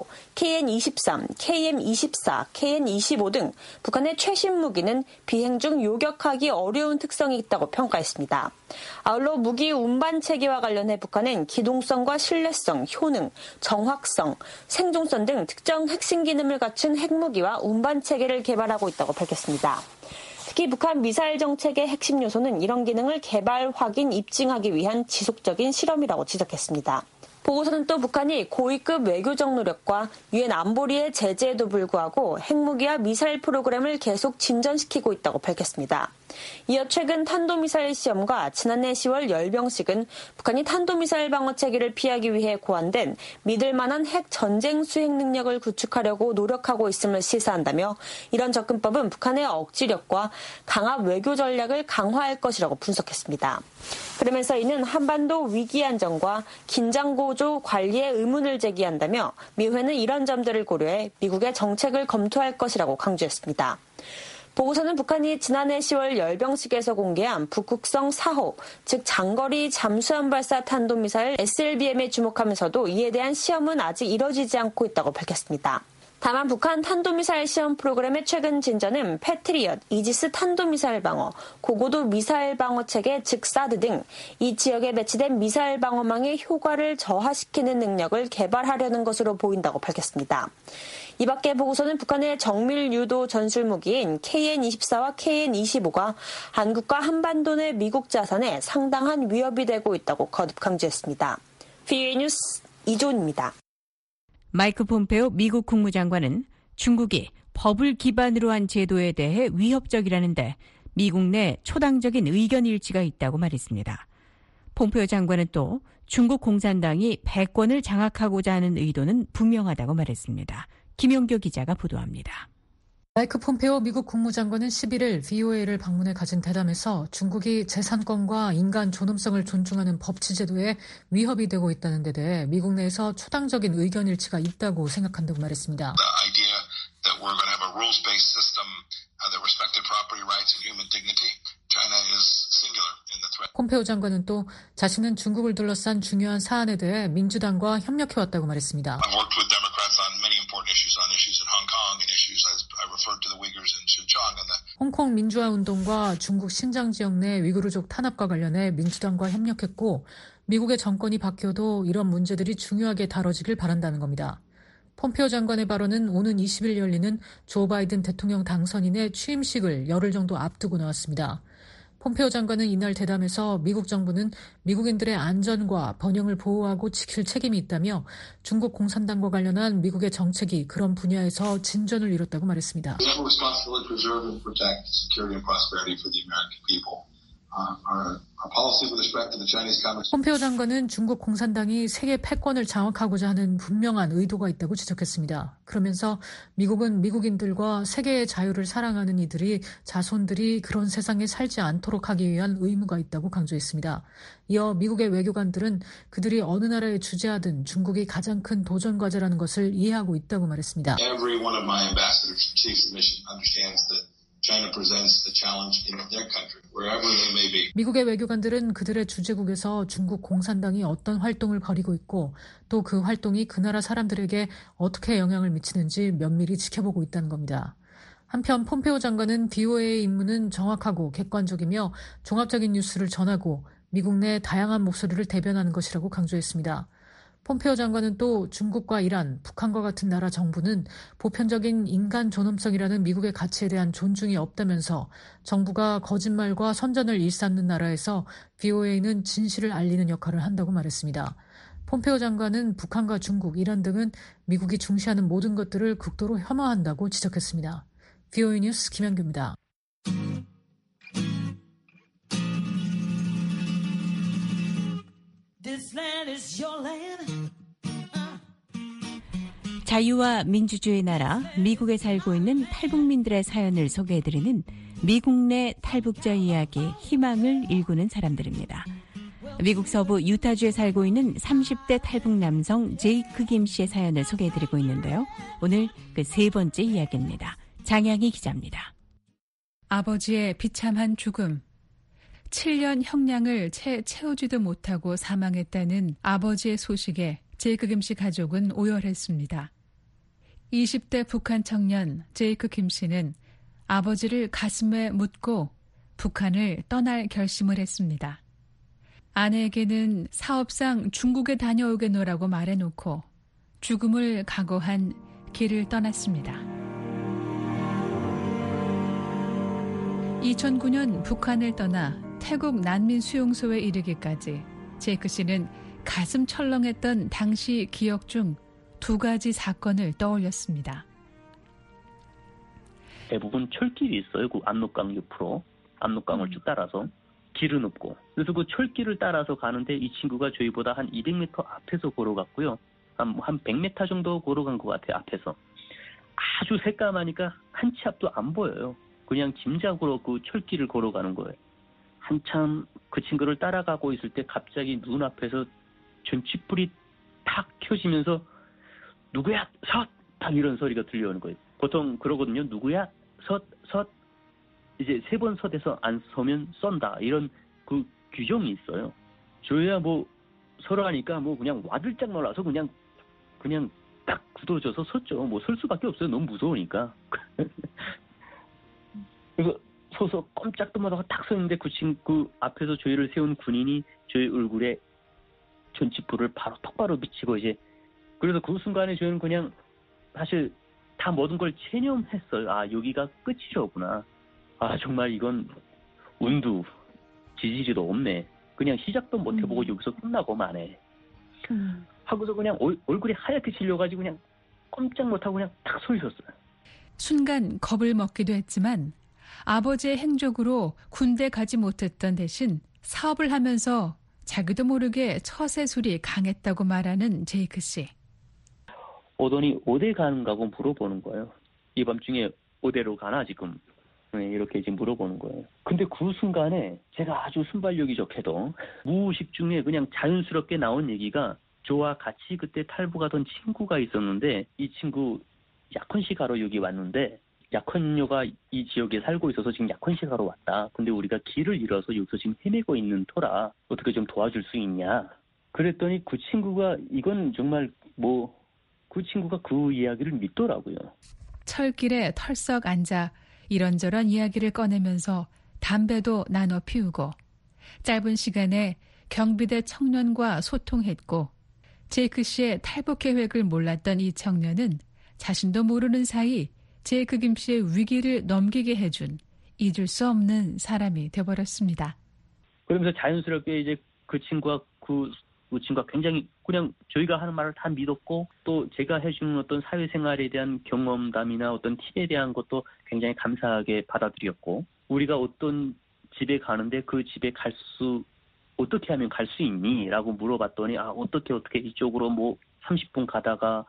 KN-23, KM-24, KN-25 등 북한의 최신 무기는 비행 중 요격하기 어려운 특성이 있다고 평가했습니다. 아울러 무기 운반 체계와 관련해 북한은 기동성과 신뢰성, 효능, 정확성, 생존성 등 특정 핵심 기능을 갖춘 핵무기와 운반 체계를 개발하고 있다고 밝혔습니다. 특히 북한 미사일 정책의 핵심 요소는 이런 기능을 개발, 확인, 입증하기 위한 지속적인 실험이라고 지적했습니다. 보고서는 또 북한이 고위급 외교적 노력과 유엔 안보리의 제재에도 불구하고 핵무기와 미사일 프로그램을 계속 진전시키고 있다고 밝혔습니다. 이어 최근 탄도미사일 시험과 지난해 10월 열병식은 북한이 탄도미사일 방어체계를 피하기 위해 고안된 믿을 만한 핵 전쟁 수행 능력을 구축하려고 노력하고 있음을 시사한다며 이런 접근법은 북한의 억지력과 강압 외교 전략을 강화할 것이라고 분석했습니다. 그러면서 이는 한반도 위기 안정과 긴장 고조 관리에 의문을 제기한다며 미회는 이런 점들을 고려해 미국의 정책을 검토할 것이라고 강조했습니다. 보고서는 북한이 지난해 10월 열병식에서 공개한 북극성 4호, 즉 장거리 잠수함 발사 탄도미사일 SLBM에 주목하면서도 이에 대한 시험은 아직 이뤄지지 않고 있다고 밝혔습니다. 다만 북한 탄도미사일 시험 프로그램의 최근 진전은 패트리엇, 이지스 탄도미사일 방어, 고고도 미사일 방어 체계 즉 사드 등 이 지역에 배치된 미사일 방어망의 효과를 저하시키는 능력을 개발하려는 것으로 보인다고 밝혔습니다. 이 밖에 보고서는 북한의 정밀 유도 전술무기인 KN-24와 KN-25가 한국과 한반도 내 미국 자산에 상당한 위협이 되고 있다고 거듭 강조했습니다. VOA 뉴스 이조은입니다. 마이크 폼페오 미국 국무장관은 중국이 법을 기반으로 한 제도에 대해 위협적이라는데 미국 내 초당적인 의견 일치가 있다고 말했습니다. 폼페오 장관은 또 중국 공산당이 패권을 장악하고자 하는 의도는 분명하다고 말했습니다. 김용교 기자가 보도합니다. 마이크 폼페오 미국 국무장관은 11일 VOA를 방문해 가진 대담에서 중국이 재산권과 인간 존엄성을 존중하는 법치 제도에 위협이 되고 있다는 데 대해 미국 내에서 초당적인 의견 일치가 있다고 생각한다고 말했습니다. 폼페오 장관은 또 자신은 중국을 둘러싼 중요한 사안에 대해 민주당과 협력해왔다고 말했습니다. 홍콩 민주화 운동과 중국 신장 지역 내 위구르족 탄압과 관련해 민주당과 협력했고 미국의 정권이 바뀌어도 이런 문제들이 중요하게 다뤄지길 바란다는 겁니다. 폼페오 장관의 발언은 오는 20일 열리는 조 바이든 대통령 당선인의 취임식을 열흘 정도 앞두고 나왔습니다. 폼페오 장관은 이날 대담에서 미국 정부는 미국인들의 안전과 번영을 보호하고 지킬 책임이 있다며 중국 공산당과 관련한 미국의 정책이 그런 분야에서 진전을 이뤘다고 말했습니다. 폼페오 장관은 중국 공산당이 세계 패권을 장악하고자 하는 분명한 의도가 있다고 지적했습니다. 그러면서 미국은 미국인들과 세계의 자유를 사랑하는 이들이 자손들이 그런 세상에 살지 않도록 하기 위한 의무가 있다고 강조했습니다. 이어 미국의 외교관들은 그들이 어느 나라에 주재하든 중국이 가장 큰 도전 과제라는 것을 이해하고 있다고 말했습니다. Every one of my ambassadors, chiefs of mission understands that China presents a challenge in their country, wherever they may be. 미국의 외교관들은 그들의 주재국에서 중국 공산당이 어떤 활동을 벌이고 있고 또 그 활동이 그 나라 사람들에게 어떻게 영향을 미치는지 면밀히 지켜보고 있다는 겁니다. 한편 폼페오 장관은 VOA의 임무는 정확하고 객관적이며 종합적인 뉴스를 전하고 미국 내 다양한 목소리를 대변하는 것이라고 강조했습니다. 폼페오 장관은 또 중국과 이란, 북한과 같은 나라 정부는 보편적인 인간 존엄성이라는 미국의 가치에 대한 존중이 없다면서 정부가 거짓말과 선전을 일삼는 나라에서 VOA는 진실을 알리는 역할을 한다고 말했습니다. 폼페오 장관은 북한과 중국, 이란 등은 미국이 중시하는 모든 것들을 극도로 혐오한다고 지적했습니다. VOA 뉴스 김현규입니다. 자유와 민주주의 나라 미국에 살고 있는 탈북민들의 사연을 소개해드리는 미국 내 탈북자 이야기, 희망을 일구는 사람들입니다. 미국 서부 유타주에 살고 있는 30대 탈북 남성 제이크 김 씨의 사연을 소개해드리고 있는데요. 오늘 그 세 번째 이야기입니다. 장양희 기자입니다. 아버지의 비참한 죽음. 7년 형량을 채우지도 못하고 사망했다는 아버지의 소식에 제이크 김 씨 가족은 오열했습니다. 20대 북한 청년 제이크 김 씨는 아버지를 가슴에 묻고 북한을 떠날 결심을 했습니다. 아내에게는 사업상 중국에 다녀오겠노라고 말해놓고 죽음을 각오한 길을 떠났습니다. 2009년 북한을 떠나 태국 난민 수용소에 이르기까지 제이크 씨는 가슴 철렁했던 당시 기억 중 두 가지 사건을 떠올렸습니다. 대부분 철길이 있어요. 그 압록강 옆으로. 압록강을 쭉 따라서. 길은 없고. 그래서 그 철길을 따라서 가는데 이 친구가 저희보다 한 200m 앞에서 걸어갔고요. 한 100m 정도 걸어간 것 같아요. 앞에서. 아주 새까마니까 한 치 앞도 안 보여요. 그냥 짐작으로 그 철길을 걸어가는 거예요. 한참 그 친구를 따라가고 있을 때 갑자기 눈앞에서 전чих불이 탁 켜지면서 누구야? 섰! 딱 이런 소리가 들려오는 거예요. 보통 그러거든요. 누구야? 섰! 이제 3번 섰에서 안 서면 쏜다. 이런 그 규정이 있어요. 저희야 뭐 서로 하니까 뭐 그냥 와들짝 놀라서 그냥 딱 굳어져서 섰죠. 뭐 설 수밖에 없어요. 너무 무서우니까. 그래서 서서 꼼짝도 못하고 딱 서 있는데 그 친구 앞에서 저희를 세운 군인이 저희 얼굴에 전чих불을 바로 똑바로 비치고 이제 그래서 그 순간에 저희는 그냥 사실 다 모든 걸 체념했어요. 아 여기가 끝이로구나. 아 정말 이건 운도 지지리도 없네. 그냥 시작도 못 해보고 여기서 끝나고 마네. 하고서 그냥 얼굴이 하얗게 질려가지고 그냥 꼼짝 못하고 그냥 딱 서 있었어요. 순간 겁을 먹기도 했지만 아버지의 행적으로 군대 가지 못했던 대신 사업을 하면서 자기도 모르게 처세술이 강했다고 말하는 제이크 씨. 오더니 어디 가는가고 물어보는 거예요. 이 밤중에 어디로 가나 지금. 이렇게 지금 물어보는 거예요. 근데 그 순간에 제가 아주 순발력이 좋게도 무의식 중에 그냥 자연스럽게 나온 얘기가 저와 같이 그때 탈북하던 친구가 있었는데 이 친구 약혼식 가러 여기 왔는데 약혼녀가 이 지역에 살고 있어서 지금 약혼식 하러 왔다. 근데 우리가 길을 잃어서 여기서 지금 헤매고 있는 터라 어떻게 좀 도와줄 수 있냐. 그랬더니 그 친구가 이건 정말 그 친구가 그 이야기를 믿더라고요. 철길에 털썩 앉아 이런저런 이야기를 꺼내면서 담배도 나눠 피우고 짧은 시간에 경비대 청년과 소통했고 제이크 씨의 탈북 계획을 몰랐던 이 청년은 자신도 모르는 사이 제이크 김 씨의 위기를 넘기게 해준 잊을 수 없는 사람이 되어버렸습니다. 그러면서 자연스럽게 이제 그 친구가 굉장히 그냥 저희가 하는 말을 다 믿었고 또 제가 해주는 어떤 사회생활에 대한 경험담이나 어떤 팁에 대한 것도 굉장히 감사하게 받아들였고 우리가 어떤 집에 가는데 그 집에 어떻게 하면 갈 수 있니? 라고 물어봤더니 어떻게 이쪽으로 30분 가다가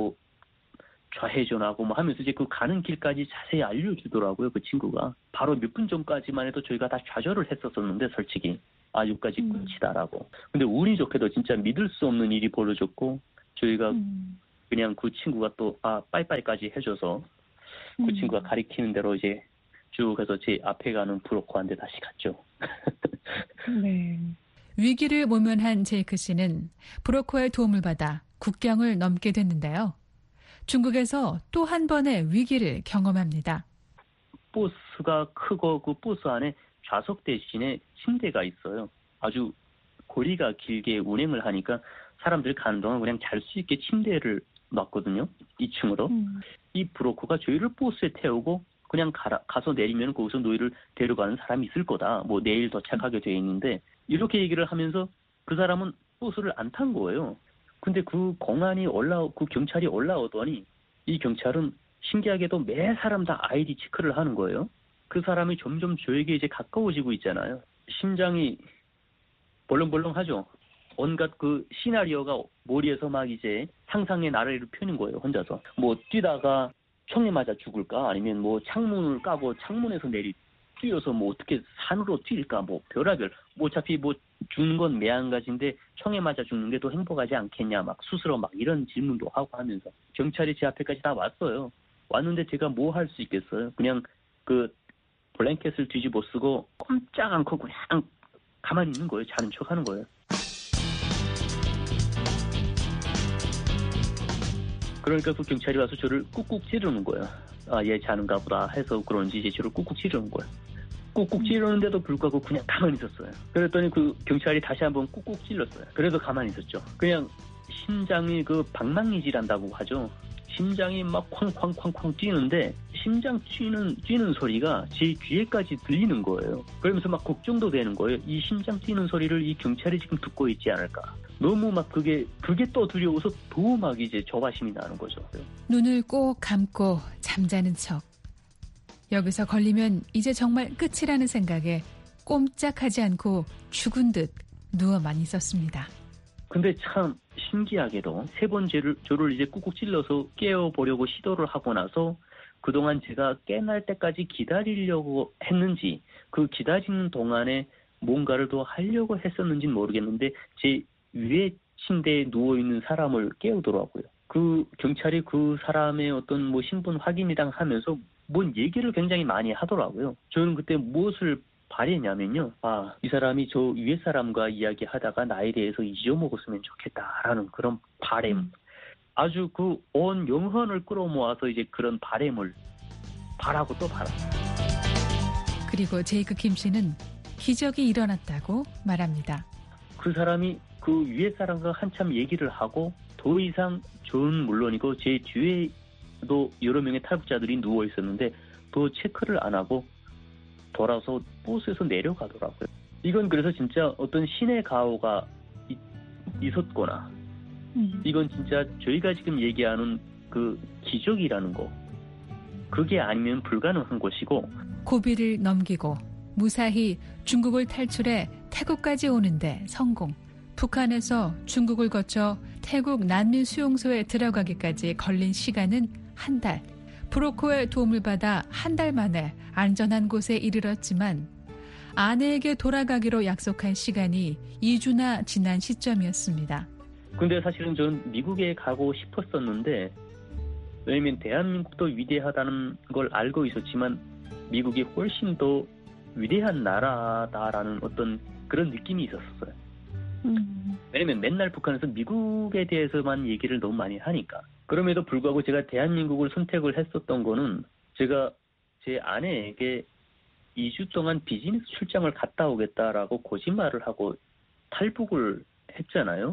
좌회전하고 하면서 이제 그 가는 길까지 자세히 알려주더라고요. 그 친구가. 바로 몇 분 전까지만 해도 저희가 다 좌절을 했었었는데 솔직히. 여기까지 끝이다라고. 근데 운이 좋게도 진짜 믿을 수 없는 일이 벌어졌고 저희가 그냥 그 친구가 또 빠이빠이까지 해줘서 그 친구가 가리키는 대로 이제 쭉 해서 제 앞에 가는 브로커한테 다시 갔죠. 네. 위기를 모면한 제이크 씨는 브로커의 도움을 받아 국경을 넘게 됐는데요. 중국에서 또 한 번의 위기를 경험합니다. 버스가 크고 그 버스 안에 좌석 대신에 침대가 있어요. 아주 거리가 길게 운행을 하니까 사람들 가는 동안 그냥 잘 수 있게 침대를 놨거든요. 2층으로. 이 브로커가 저희를 버스에 태우고 그냥 가서 내리면 거기서 너희를 데려가는 사람이 있을 거다. 내일 도착하게 돼 있는데 이렇게 얘기를 하면서 그 사람은 버스를 안 탄 거예요. 근데 그 경찰이 올라오더니 이 경찰은 신기하게도 매 사람 다 아이디 체크를 하는 거예요. 그 사람이 점점 저에게 이제 가까워지고 있잖아요. 심장이 벌렁벌렁하죠. 온갖 그 시나리오가 머리에서 막 이제 상상의 나래를 펴는 거예요. 혼자서. 뛰다가 총에 맞아 죽을까? 아니면 창문을 까고 창문에서 뛰어서 어떻게 산으로 뛸까? 별하별. 어차피 죽는 건 매한가지인데 총에 맞아 죽는 게 더 행복하지 않겠냐? 스스로 이런 질문도 하고 하면서 경찰이 제 앞에까지 다 왔어요. 왔는데 제가 할 수 있겠어요? 그냥 그 블랭켓을 뒤집어 쓰고 꼼짝 않고 그냥 가만히 있는 거예요. 자는 척 하는 거예요. 그러니까 그 경찰이 와서 저를 꾹꾹 찌르는 거예요. 얘 자는가 보다 해서 그런지 이제 저를 꾹꾹 찌르는 거예요. 꾹꾹 찌르는데도 불구하고 그냥 가만히 있었어요. 그랬더니 그 경찰이 다시 한번 꾹꾹 찔렀어요. 그래도 가만히 있었죠. 그냥 심장이 방망이질한다고 하죠. 심장이 막 쾅쾅쾅쾅 뛰는데 심장 뛰는 소리가 제 귀에까지 들리는 거예요. 그러면서 걱정도 되는 거예요. 이 심장 뛰는 소리를 이 경찰이 지금 듣고 있지 않을까. 너무 그게 또 두려워서 더 이제 조바심이 나는 거죠. 눈을 꼭 감고 잠자는 척. 여기서 걸리면 이제 정말 끝이라는 생각에 꼼짝하지 않고 죽은 듯 누워만 있었습니다. 근데 참 신기하게도 세 번 저를 이제 꾹꾹 찔러서 깨워보려고 시도를 하고 나서 그동안 제가 깨날 때까지 기다리려고 했는지 그 기다리는 동안에 뭔가를 더 하려고 했었는지는 모르겠는데 제 위에 침대에 누워있는 사람을 깨우더라고요. 그 경찰이 그 사람의 어떤 신분 확인이랑 하면서 뭔 얘기를 굉장히 많이 하더라고요. 저는 그때 무엇을 바랬냐면요. 이 사람이 저 위에 사람과 이야기하다가 나에 대해서 잊어먹었으면 좋겠다라는 그런 바람. 아주 온 영혼을 끌어모아서 이제 그런 바람을 바라고 또 바라. 그리고 제이크 김 씨는 기적이 일어났다고 말합니다. 그 사람이 그 위에 사람과 한참 얘기를 하고 더 이상 저는 물론이고 제 뒤에도 여러 명의 탈북자들이 누워 있었는데 더 체크를 안 하고 돌아서 버스에서 내려가더라고요. 이건 그래서 진짜 어떤 신의 가호가 있었거나 이건 진짜 저희가 지금 얘기하는 그 기적이라는 거 그게 아니면 불가능한 것이고 고비를 넘기고 무사히 중국을 탈출해 태국까지 오는데 성공. 북한에서 중국을 거쳐 태국 난민 수용소에 들어가기까지 걸린 시간은 한 달. 브로커의 도움을 받아 한 달 만에 안전한 곳에 이르렀지만 아내에게 돌아가기로 약속한 시간이 2주나 지난 시점이었습니다. 근데 사실은 저는 미국에 가고 싶었었는데 왜냐면 대한민국도 위대하다는 걸 알고 있었지만 미국이 훨씬 더 위대한 나라다라는 어떤 그런 느낌이 있었어요. 왜냐면 맨날 북한에서 미국에 대해서만 얘기를 너무 많이 하니까. 그럼에도 불구하고 제가 대한민국을 선택을 했었던 거는 제가 제 아내에게 2주 동안 비즈니스 출장을 갔다 오겠다라고 거짓말을 하고 탈북을 했잖아요.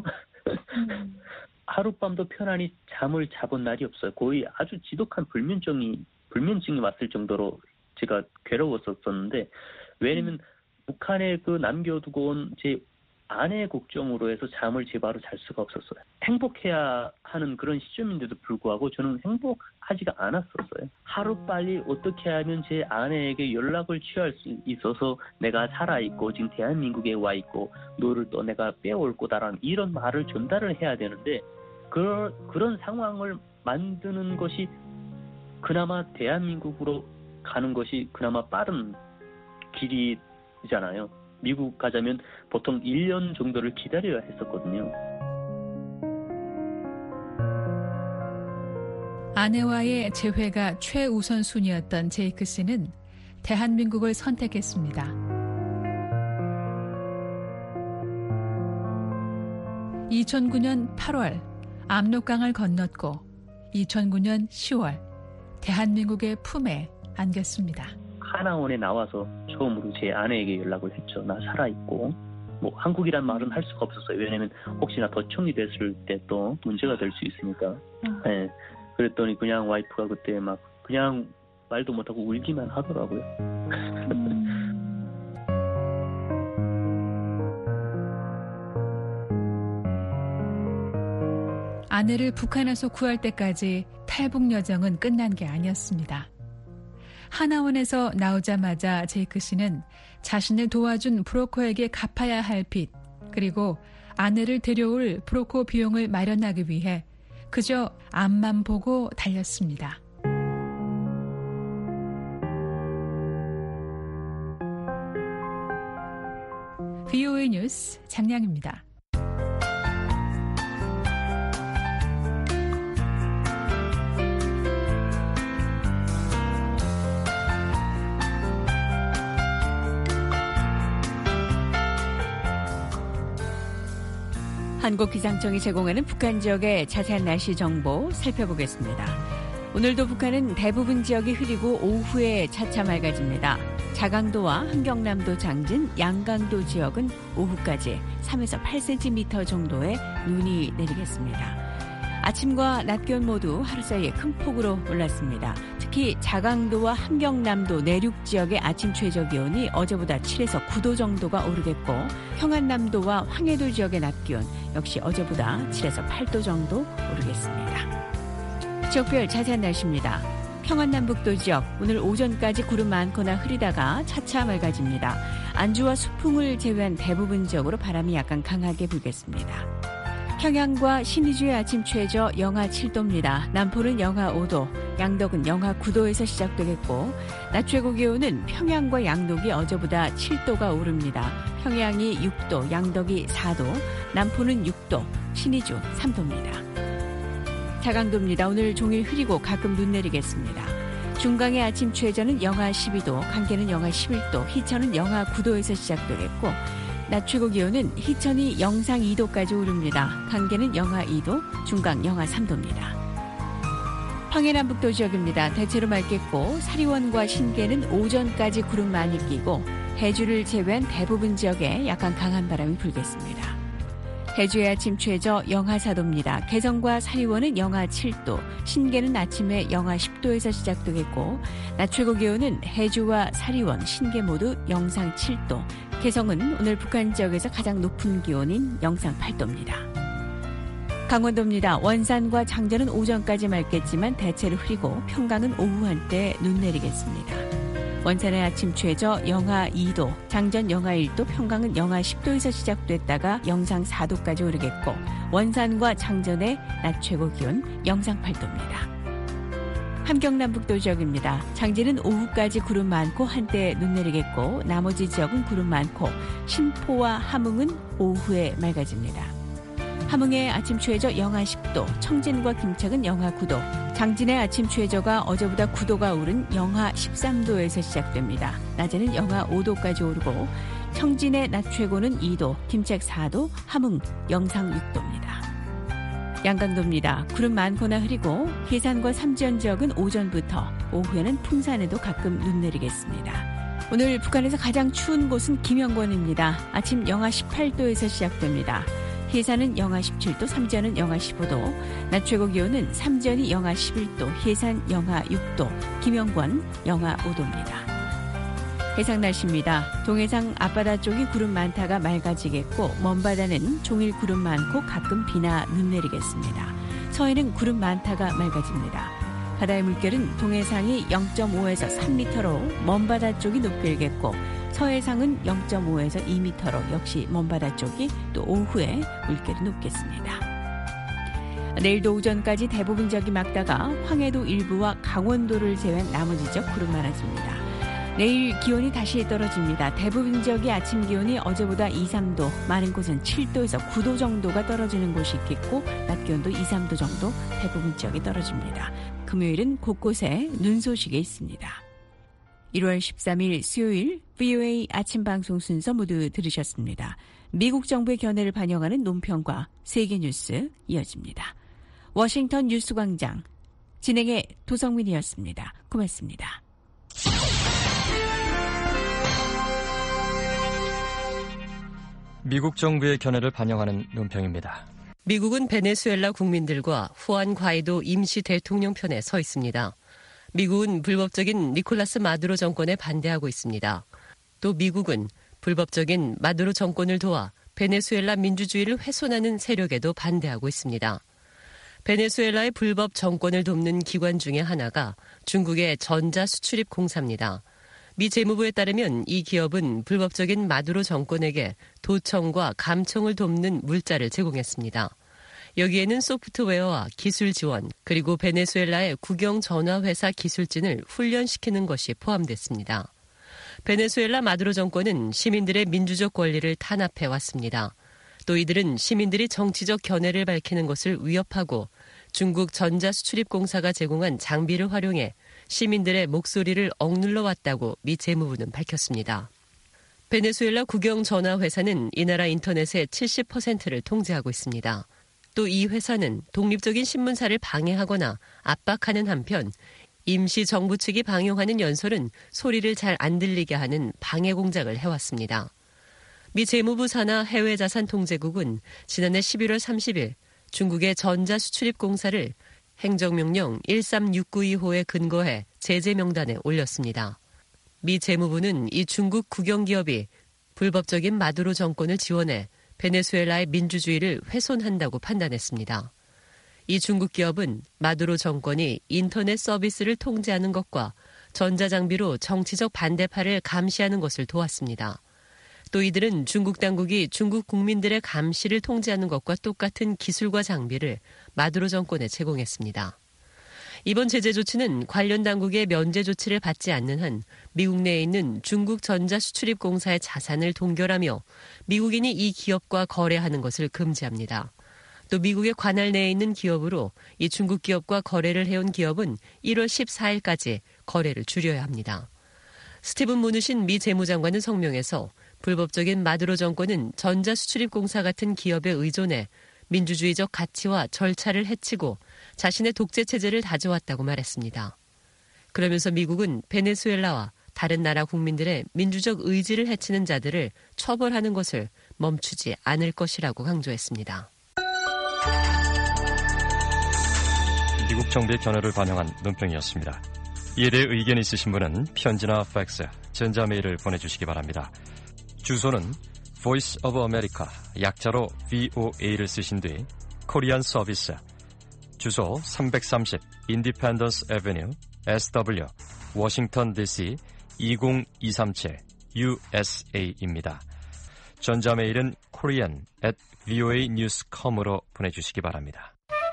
하룻밤도 편안히 잠을 자본 날이 없어요. 거의 아주 지독한 불면증이 왔을 정도로 제가 괴로웠었는데 왜냐면 북한에 그 남겨두고 온 제 아내의 걱정으로 해서 잠을 제바로 잘 수가 없었어요. 행복해야 하는 그런 시점인데도 불구하고 저는 행복하지가 않았었어요. 하루빨리 어떻게 하면 제 아내에게 연락을 취할 수 있어서 내가 살아있고 지금 대한민국에 와있고 너를 또 내가 빼올 거다라는 이런 말을 전달을 해야 되는데 그런 상황을 만드는 것이 그나마 대한민국으로 가는 것이 그나마 빠른 길이잖아요. 미국 가자면 보통 1년 정도를 기다려야 했었거든요. 아내와의 재회가 최우선순위였던 제이크 씨는 대한민국을 선택했습니다. 2009년 8월 압록강을 건넜고 2009년 10월 대한민국의 품에 안겼습니다. 하나원에 나와서 처음으로 제 아내에게 연락을 했죠. 나 살아있고 뭐 한국이란 말은 할 수가 없었어요. 왜냐면 혹시나 도청이 됐을 때 또 문제가 될 수 있으니까. 네. 그랬더니 그냥 와이프가 그때 막 그냥 말도 못하고 울기만 하더라고요. 아내를 북한에서 구할 때까지 탈북 여정은 끝난 게 아니었습니다. 하나원에서 나오자마자 제이크 씨는 자신을 도와준 브로커에게 갚아야 할 빚, 그리고 아내를 데려올 브로커 비용을 마련하기 위해 그저 앞만 보고 달렸습니다. VOA 뉴스 장량입니다. 한국기상청이 제공하는 북한 지역의 자세한 날씨 정보 살펴보겠습니다. 오늘도 북한은 대부분 지역이 흐리고 오후에 차차 맑아집니다. 자강도와 함경남도 장진, 양강도 지역은 오후까지 3에서 8cm 정도의 눈이 내리겠습니다. 아침과 낮 기온 모두 하루 사이에 큰 폭으로 올랐습니다. 특히 자강도와 함경남도 내륙 지역의 아침 최저 기온이 어제보다 7에서 9도 정도가 오르겠고 평안남도와 황해도 지역의 낮 기온 역시 어제보다 7에서 8도 정도 오르겠습니다. 지역별 자세한 날씨입니다. 평안남북도 지역 오늘 오전까지 구름 많거나 흐리다가 차차 맑아집니다. 안주와 수풍을 제외한 대부분 지역으로 바람이 약간 강하게 불겠습니다. 평양과 신의주의 아침 최저 영하 7도입니다. 남포는 영하 5도, 양덕은 영하 9도에서 시작되겠고 낮 최고 기온은 평양과 양덕이 어제보다 7도가 오릅니다. 평양이 6도, 양덕이 4도, 남포는 6도, 신의주 3도입니다. 자강도입니다. 오늘 종일 흐리고 가끔 눈 내리겠습니다. 중강의 아침 최저는 영하 12도, 강계는 영하 11도, 희천은 영하 9도에서 시작되겠고 낮 최고 기온은 희천이 영상 2도까지 오릅니다. 강계는 영하 2도, 중강 영하 3도입니다. 황해남북도 지역입니다. 대체로 맑겠고 사리원과 신계는 오전까지 구름 많이 끼고 해주를 제외한 대부분 지역에 약간 강한 바람이 불겠습니다. 해주의 아침 최저 영하 4도입니다. 개성과 사리원은 영하 7도, 신계는 아침에 영하 10도에서 시작되겠고 낮 최고 기온은 해주와 사리원, 신계 모두 영상 7도, 개성은 오늘 북한 지역에서 가장 높은 기온인 영상 8도입니다. 강원도입니다. 원산과 장전은 오전까지 맑겠지만 대체로 흐리고 평강은 오후 한때 눈 내리겠습니다. 원산의 아침 최저 영하 2도, 장전 영하 1도, 평강은 영하 10도에서 시작됐다가 영상 4도까지 오르겠고 원산과 장전의 낮 최고 기온 영상 8도입니다. 함경남북도 지역입니다. 장진은 오후까지 구름 많고 한때 눈 내리겠고 나머지 지역은 구름 많고 신포와 함흥은 오후에 맑아집니다. 함흥의 아침 최저 영하 10도, 청진과 김책은 영하 9도, 장진의 아침 최저가 어제보다 9도가 오른 영하 13도에서 시작됩니다. 낮에는 영하 5도까지 오르고 청진의 낮 최고는 2도, 김책 4도, 함흥 영상 6도입니다. 양강도입니다. 구름 많거나 흐리고 해산과 삼지연 지역은 오전부터, 오후에는 풍산에도 가끔 눈 내리겠습니다. 오늘 북한에서 가장 추운 곳은 김영권입니다. 아침 영하 18도에서 시작됩니다. 해산은 영하 17도, 삼지연은 영하 15도, 낮 최고 기온은 삼지연이 영하 11도, 해산 영하 6도, 김영권 영하 5도입니다. 해상 날씨입니다. 동해상 앞바다 쪽이 구름 많다가 맑아지겠고 먼바다는 종일 구름 많고 가끔 비나 눈 내리겠습니다. 서해는 구름 많다가 맑아집니다. 바다의 물결은 동해상이 0.5에서 3m로 먼바다 쪽이 높일겠고 서해상은 0.5에서 2m로 역시 먼바다 쪽이 또 오후에 물결이 높겠습니다. 내일도 오전까지 대부분 지역이 맑다가 황해도 일부와 강원도를 제외한 나머지 지역 구름 많아집니다. 내일 기온이 다시 떨어집니다. 대부분 지역의 아침 기온이 어제보다 2, 3도, 많은 곳은 7도에서 9도 정도가 떨어지는 곳이 있겠고 낮 기온도 2, 3도 정도 대부분 지역이 떨어집니다. 금요일은 곳곳에 눈 소식이 있습니다. 1월 13일 수요일 VOA 아침 방송 순서 모두 들으셨습니다. 미국 정부의 견해를 반영하는 논평과 세계 뉴스 이어집니다. 워싱턴 뉴스광장 진행의 도성민이었습니다. 고맙습니다. 미국 정부의 견해를 반영하는 논평입니다. 미국은 베네수엘라 국민들과 후안 과이도 임시 대통령 편에 서 있습니다. 미국은 불법적인 니콜라스 마두로 정권에 반대하고 있습니다. 또 미국은 불법적인 마두로 정권을 도와 베네수엘라 민주주의를 훼손하는 세력에도 반대하고 있습니다. 베네수엘라의 불법 정권을 돕는 기관 중에 하나가 중국의 전자수출입 공사입니다. 미 재무부에 따르면 이 기업은 불법적인 마두로 정권에게 도청과 감청을 돕는 물자를 제공했습니다. 여기에는 소프트웨어와 기술 지원, 그리고 베네수엘라의 국영 전화회사 기술진을 훈련시키는 것이 포함됐습니다. 베네수엘라 마두로 정권은 시민들의 민주적 권리를 탄압해 왔습니다. 또 이들은 시민들이 정치적 견해를 밝히는 것을 위협하고 중국 전자수출입공사가 제공한 장비를 활용해 시민들의 목소리를 억눌러 왔다고 미 재무부는 밝혔습니다. 베네수엘라 국영 전화회사는 이 나라 인터넷의 70%를 통제하고 있습니다. 또 이 회사는 독립적인 신문사를 방해하거나 압박하는 한편 임시 정부 측이 방영하는 연설은 소리를 잘 안 들리게 하는 방해 공작을 해왔습니다. 미 재무부 산하 해외자산통제국은 지난해 11월 30일 중국의 전자수출입공사를 행정명령 13692호에 근거해 제재 명단에 올렸습니다. 미 재무부는 이 중국 국영기업이 불법적인 마두로 정권을 지원해 베네수엘라의 민주주의를 훼손한다고 판단했습니다. 이 중국 기업은 마두로 정권이 인터넷 서비스를 통제하는 것과 전자장비로 정치적 반대파를 감시하는 것을 도왔습니다. 또 이들은 중국 당국이 중국 국민들의 감시를 통제하는 것과 똑같은 기술과 장비를 마두로 정권에 제공했습니다. 이번 제재 조치는 관련 당국의 면제 조치를 받지 않는 한 미국 내에 있는 중국 전자수출입공사의 자산을 동결하며 미국인이 이 기업과 거래하는 것을 금지합니다. 또 미국의 관할 내에 있는 기업으로 이 중국 기업과 거래를 해온 기업은 1월 14일까지 거래를 줄여야 합니다. 스티븐 무누신 미 재무장관은 성명에서 불법적인 마두로 정권은 전자수출입공사 같은 기업에 의존해 민주주의적 가치와 절차를 해치고 자신의 독재체제를 다져왔다고 말했습니다. 그러면서 미국은 베네수엘라와 다른 나라 국민들의 민주적 의지를 해치는 자들을 처벌하는 것을 멈추지 않을 것이라고 강조했습니다. 미국 정부의 견해를 반영한 논평이었습니다. 이에 대해 의견이 있으신 분은 편지나 팩스, 전자메일을 보내주시기 바랍니다. 주소는 Voice of America, 약자로 VOA를 쓰신 뒤 코리안 서비스, 주소 330 Independence Avenue, SW, 워싱턴 DC 2023-USA입니다. 전자메일은 korean@voanews.com으로 보내주시기 바랍니다.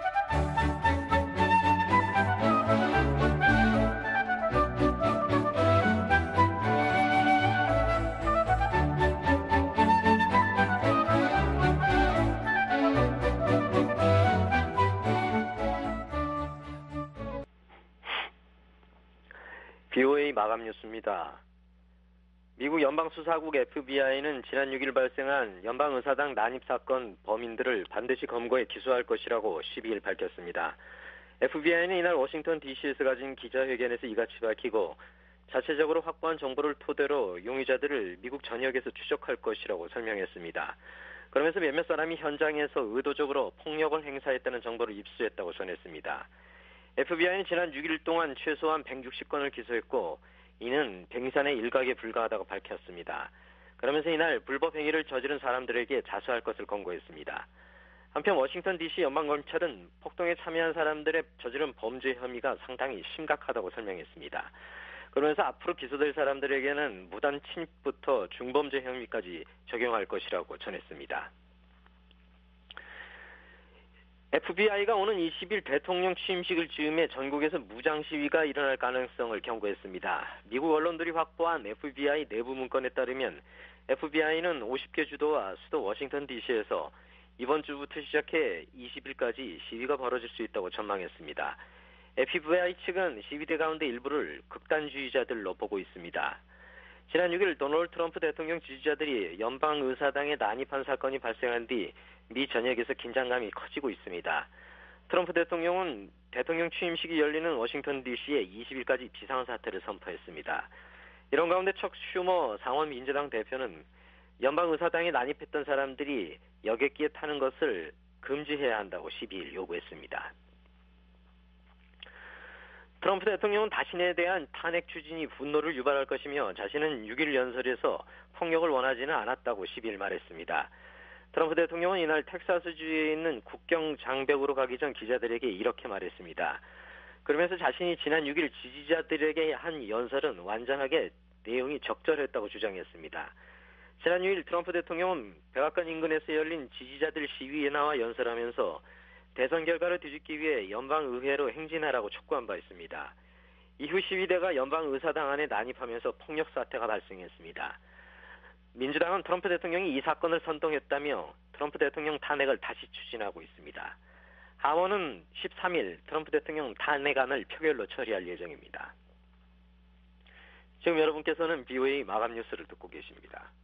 BOA 마감 뉴스입니다. 미국 연방수사국 FBI는 지난 6일 발생한 연방의사당 난입사건 범인들을 반드시 검거해 기소할 것이라고 12일 밝혔습니다. FBI는 이날 워싱턴 DC에서 가진 기자회견에서 이같이 밝히고 자체적으로 확보한 정보를 토대로 용의자들을 미국 전역에서 추적할 것이라고 설명했습니다. 그러면서 몇몇 사람이 현장에서 의도적으로 폭력을 행사했다는 정보를 입수했다고 전했습니다. FBI는 지난 6일 동안 최소한 160건을 기소했고 이는 뱅산의 일각에 불과하다고 밝혔습니다. 그러면서 이날 불법 행위를 저지른 사람들에게 자수할 것을 권고했습니다. 한편 워싱턴 DC 연방검찰은 폭동에 참여한 사람들의 저지른 범죄 혐의가 상당히 심각하다고 설명했습니다. 그러면서 앞으로 기소될 사람들에게는 무단 침입부터 중범죄 혐의까지 적용할 것이라고 전했습니다. FBI가 오는 20일 대통령 취임식을 즈음해 전국에서 무장 시위가 일어날 가능성을 경고했습니다. 미국 언론들이 확보한 FBI 내부 문건에 따르면 FBI는 50개 주도와 수도 워싱턴 DC에서 이번 주부터 시작해 20일까지 시위가 벌어질 수 있다고 전망했습니다. FBI 측은 시위대 가운데 일부를 극단주의자들로 보고 있습니다. 지난 6일 도널드 트럼프 대통령 지지자들이 연방의사당에 난입한 사건이 발생한 뒤 미 전역에서 긴장감이 커지고 있습니다. 트럼프 대통령은 대통령 취임식이 열리는 워싱턴 DC에 20일까지 비상사태를 선포했습니다. 이런 가운데 척 슈머 상원 민주당 대표는 연방의사당에 난입했던 사람들이 여객기에 타는 것을 금지해야 한다고 12일 요구했습니다. 트럼프 대통령은 자신에 대한 탄핵 추진이 분노를 유발할 것이며 자신은 6일 연설에서 폭력을 원하지는 않았다고 12일 말했습니다. 트럼프 대통령은 이날 텍사스주에 있는 국경 장벽으로 가기 전 기자들에게 이렇게 말했습니다. 그러면서 자신이 지난 6일 지지자들에게 한 연설은 완전하게 내용이 적절했다고 주장했습니다. 지난 6일 트럼프 대통령은 백악관 인근에서 열린 지지자들 시위에 나와 연설하면서 대선 결과를 뒤집기 위해 연방의회로 행진하라고 촉구한 바 있습니다. 이후 시위대가 연방의사당 안에 난입하면서 폭력 사태가 발생했습니다. 민주당은 트럼프 대통령이 이 사건을 선동했다며 트럼프 대통령 탄핵을 다시 추진하고 있습니다. 하원은 13일 트럼프 대통령 탄핵안을 표결로 처리할 예정입니다. 지금 여러분께서는 BOA 마감 뉴스를 듣고 계십니다.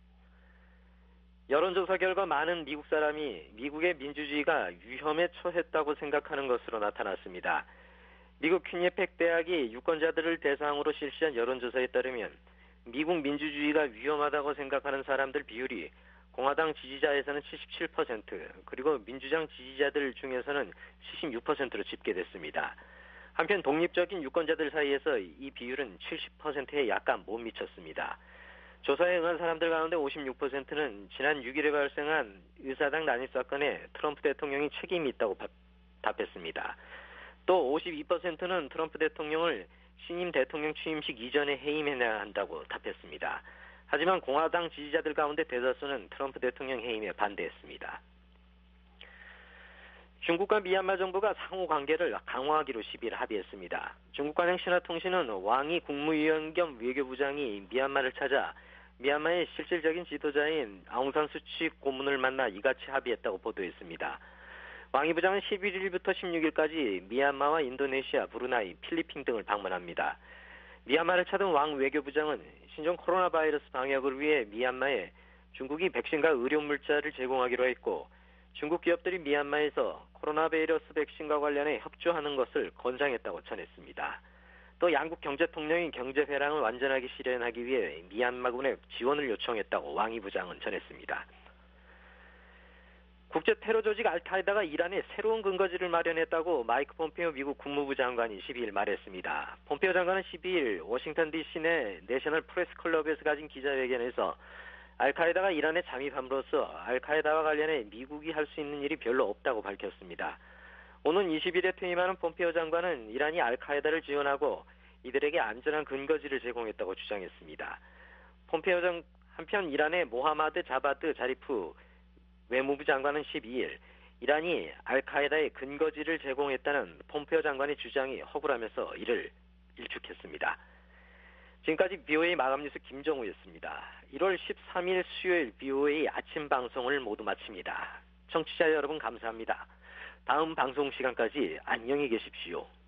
여론조사 결과 많은 미국 사람이 미국의 민주주의가 위험에 처했다고 생각하는 것으로 나타났습니다. 미국 퀴니펙 대학이 유권자들을 대상으로 실시한 여론조사에 따르면 미국 민주주의가 위험하다고 생각하는 사람들 비율이 공화당 지지자에서는 77%, 그리고 민주당 지지자들 중에서는 76%로 집계됐습니다. 한편 독립적인 유권자들 사이에서 이 비율은 70%에 약간 못 미쳤습니다. 조사에 응한 사람들 가운데 56%는 지난 6일에 발생한 의사당 난입 사건에 트럼프 대통령이 책임이 있다고 답했습니다. 또 52%는 트럼프 대통령을 신임 대통령 취임식 이전에 해임해야 한다고 답했습니다. 하지만 공화당 지지자들 가운데 대다수는 트럼프 대통령 해임에 반대했습니다. 중국과 미얀마 정부가 상호 관계를 강화하기로 10일 합의했습니다. 중국 관영신화통신은 왕이 국무위원 겸 외교부장이 미얀마를 찾아 미얀마의 실질적인 지도자인 아웅산수치 고문을 만나 이같이 합의했다고 보도했습니다. 왕이 부장은 11일부터 16일까지 미얀마와 인도네시아, 브루나이, 필리핀 등을 방문합니다. 미얀마를 찾은 왕 외교부장은 신종 코로나 바이러스 방역을 위해 미얀마에 중국이 백신과 의료 물자를 제공하기로 했고 중국 기업들이 미얀마에서 코로나 바이러스 백신과 관련해 협조하는 것을 권장했다고 전했습니다. 또 양국 경제통령이 경제회랑을 완전하게 실현하기 위해 미얀마군에 지원을 요청했다고 왕이 부장은 전했습니다. 국제 테러 조직 알카에다가 이란에 새로운 근거지를 마련했다고 마이크 폼페오 미국 국무부 장관이 12일 말했습니다. 폼페오 장관은 12일 워싱턴 DC 내 내셔널 프레스 클럽에서 가진 기자회견에서 알카에다가 이란에 잠입함으로써 알카에다와 관련해 미국이 할 수 있는 일이 별로 없다고 밝혔습니다. 오는 20일에 퇴임하는 폼페오 장관은 이란이 알카에다를 지원하고 이들에게 안전한 근거지를 제공했다고 주장했습니다. 폼페이오 장 한편 이란의 모하마드 자바드 자리프 외무부 장관은 12일 이란이 알카에다의 근거지를 제공했다는 폼페이오 장관의 주장이 허구라면서 이를 일축했습니다. 지금까지 BOA 마감뉴스 김정우였습니다. 1월 13일 수요일 BOA 아침 방송을 모두 마칩니다. 청취자 여러분 감사합니다. 다음 방송 시간까지 안녕히 계십시오.